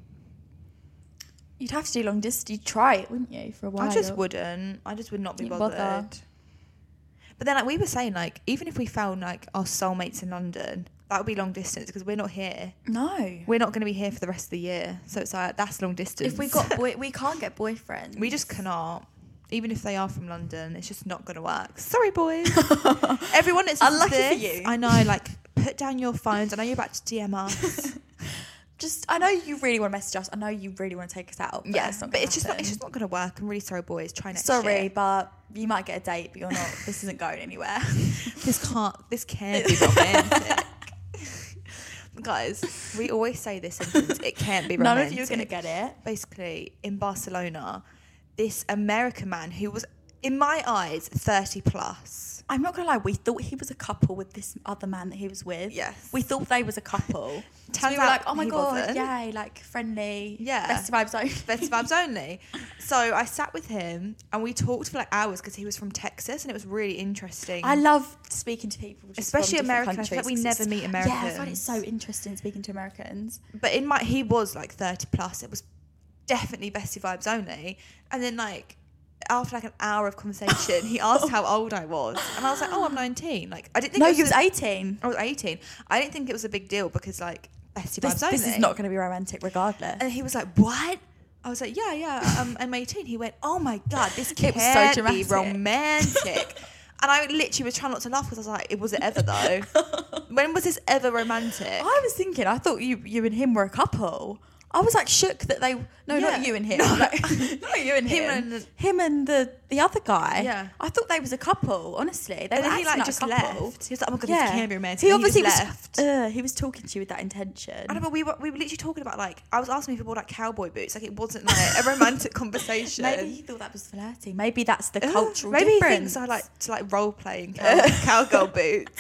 you'd have to do long distance. You'd try it, wouldn't you, for a while? I just wouldn't. I just would not be Wouldn't bothered. bother. But then, like we were saying, like even if we found like our soulmates in London, that would be long distance because we're not here. No. We're not going to be here for the rest of the year. So it's like that's long distance. If we got boy, we can't get boyfriends. we just cannot. Even if they are from London, it's just not going to work. Sorry, boys. Everyone that's Unlucky for this, you. I know. Like, put down your phones. I know you're about to D M us. Just, I know you really want to message us. I know you really want to take us out. But Yeah, it's not but gonna it's just not. It's happen. just not going to work. I'm really sorry, boys. Try next Sorry, year. but you might get a date, but you're not. This isn't going anywhere. This can't. This can't be romantic. Guys, we always say this sentence. It can't be romantic. None of you are going to get it. Basically, in Barcelona, this American man who was, in my eyes, thirty plus. I'm not gonna lie, we thought he was a couple with this other man that he was with. Yes. We thought they was a couple. So Turns we were out like, oh my he god, wasn't. yay, like friendly. Yeah. Best vibes only. Best vibes only. So I sat with him and we talked for like hours because he was from Texas and it was really interesting. I love speaking to people, just Especially from different American. I feel like we countries, 'cause never it's- meet Yeah, I find it Americans. so interesting speaking to Americans. But in my, he was like thirty plus. It was definitely bestie vibes only. And then like after like an hour of conversation, he asked how old I was, and I was like, "Oh, I'm nineteen." Like I didn't think No, it you was a- eighteen. I was eighteen. I didn't think it was a big deal because like bestie This, vibes only. this is not going to be romantic, regardless. And he was like, "What?" I was like, "Yeah, yeah, um, I'm eighteen." He went, "Oh my god, this It was so can't be dramatic. romantic." And I literally was trying not to laugh because I was like, "It was it ever though? When was this ever romantic?" I was thinking, I thought you you and him were a couple. I was like shook that they no, Yeah. not you and him, No. like, not you and him, Him and- him and the the other guy. Yeah. I thought they was a couple. Honestly, they And were then he acting like like just a couple. left. He was like, "Oh my god, this can't be romantic." He And obviously just was. left. Uh, he was talking to you with that intention. I know, but we were we were literally talking about like I was asking if people like cowboy boots. Like it wasn't like a romantic conversation. Maybe he thought that was flirty. Maybe that's the Ugh, cultural Maybe difference. he thinks I like to like role play in cow- cowgirl boots.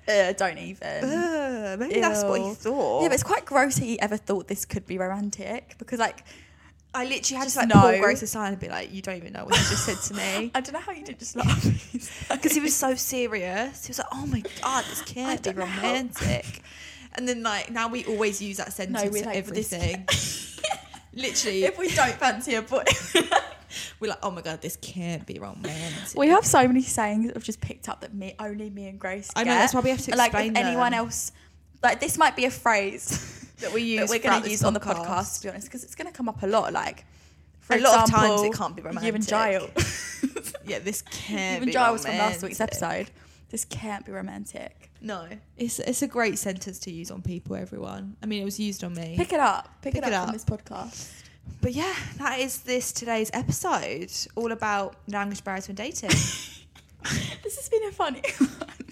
Uh, don't even. Uh, maybe Ew. That's what he thought. Yeah, but it's quite gross that he ever thought this could be romantic because, like, I literally had just to like know. pull Grace aside and be like, "You don't even know what you just said to me." I don't know how you did just laugh because he was so serious. He was like, "Oh my god, this can't be romantic." And then like now we always use that sentence no, we're to like, everything. Literally, if we don't fancy a boy, we're like, "Oh my god, this can't be romantic." We have so many sayings that I've just picked up that me only me and Grace get. I know, that's why we have to explain like if them. anyone else, like this might be a phrase that we use that we're going to use on the podcast, to be honest, because it's going to come up a lot. Like for a example, lot of times it can't be romantic. You and Giles. Yeah, this can't you be and Giles romantic. from last week's episode. This can't be romantic. No, it's it's a great sentence to use on people, everyone. I mean, it was used on me. Pick it up. Pick, Pick it, up it up on this podcast. But yeah, that is this today's episode, all about language barriers when dating. This has been a funny one.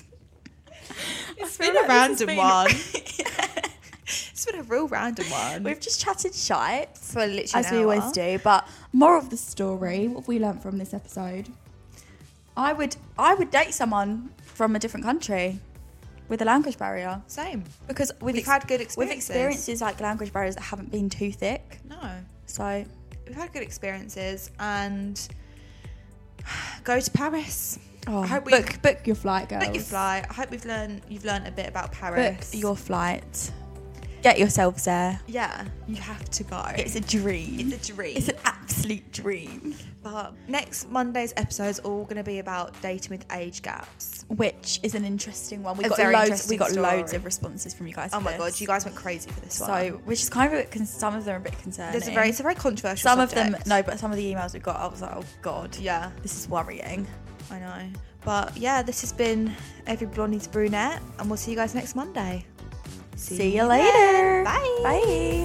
It's been like a random been, one. Yeah. It's been a real random one. We've just chatted shite for literally as we always do. But moral of the story, what have we learnt from this episode? I would I would date someone from a different country with a language barrier. Same. Because we've, we've ex- had good experiences. We've experiences like language barriers that haven't been too thick. No. So we've had good experiences and go to Paris. Oh, I hope we book book your flight, girls. Book your flight. I hope we've learned you've learned a bit about Paris. Book your flight. Get yourselves there. Yeah, you have to go. It's a dream. It's a dream. It's an absolute dream. But next Monday's episode is all going to be about dating with age gaps, which is an interesting one. We a got very loads. We got story. loads of responses from you guys. Oh for my this. god, you guys went crazy for this so, one. So, which is kind of a bit. Some of them are a bit concerning. There's a very, it's a very controversial. Some subject. of them, no, but some of the emails we got, I was like, oh god, yeah, this is worrying. I know, but yeah, this has been Every Blonde Needs a Brunette, and we'll see you guys next Monday. See, see you later. Bye. Bye.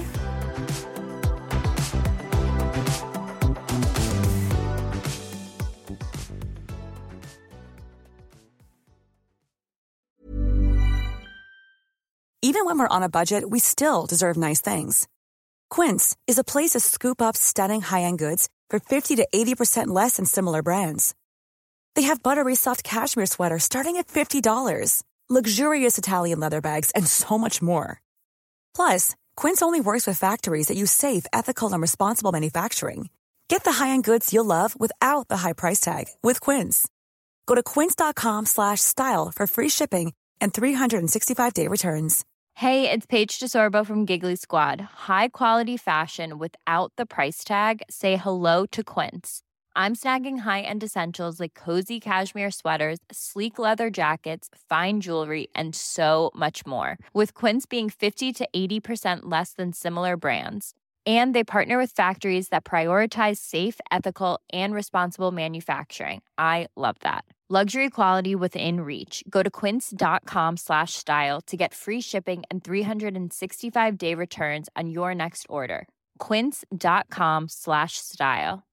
Even when we're on a budget, we still deserve nice things. Quince is a place to scoop up stunning high-end goods for fifty to eighty percent less than similar brands. They have buttery soft cashmere sweaters starting at fifty dollars, luxurious Italian leather bags, and so much more. Plus, Quince only works with factories that use safe, ethical, and responsible manufacturing. Get the high-end goods you'll love without the high price tag with Quince. Go to quince.com slash style for free shipping and three sixty-five day returns. Hey, it's Paige DeSorbo from Giggly Squad. High quality fashion without the price tag. Say hello to Quince. I'm snagging high-end essentials like cozy cashmere sweaters, sleek leather jackets, fine jewelry, and so much more. With Quince being fifty to eighty percent less than similar brands. And they partner with factories that prioritize safe, ethical, and responsible manufacturing. I love that. Luxury quality within reach. Go to quince.com slash style to get free shipping and three sixty-five day returns on your next order. Quince.com slash style.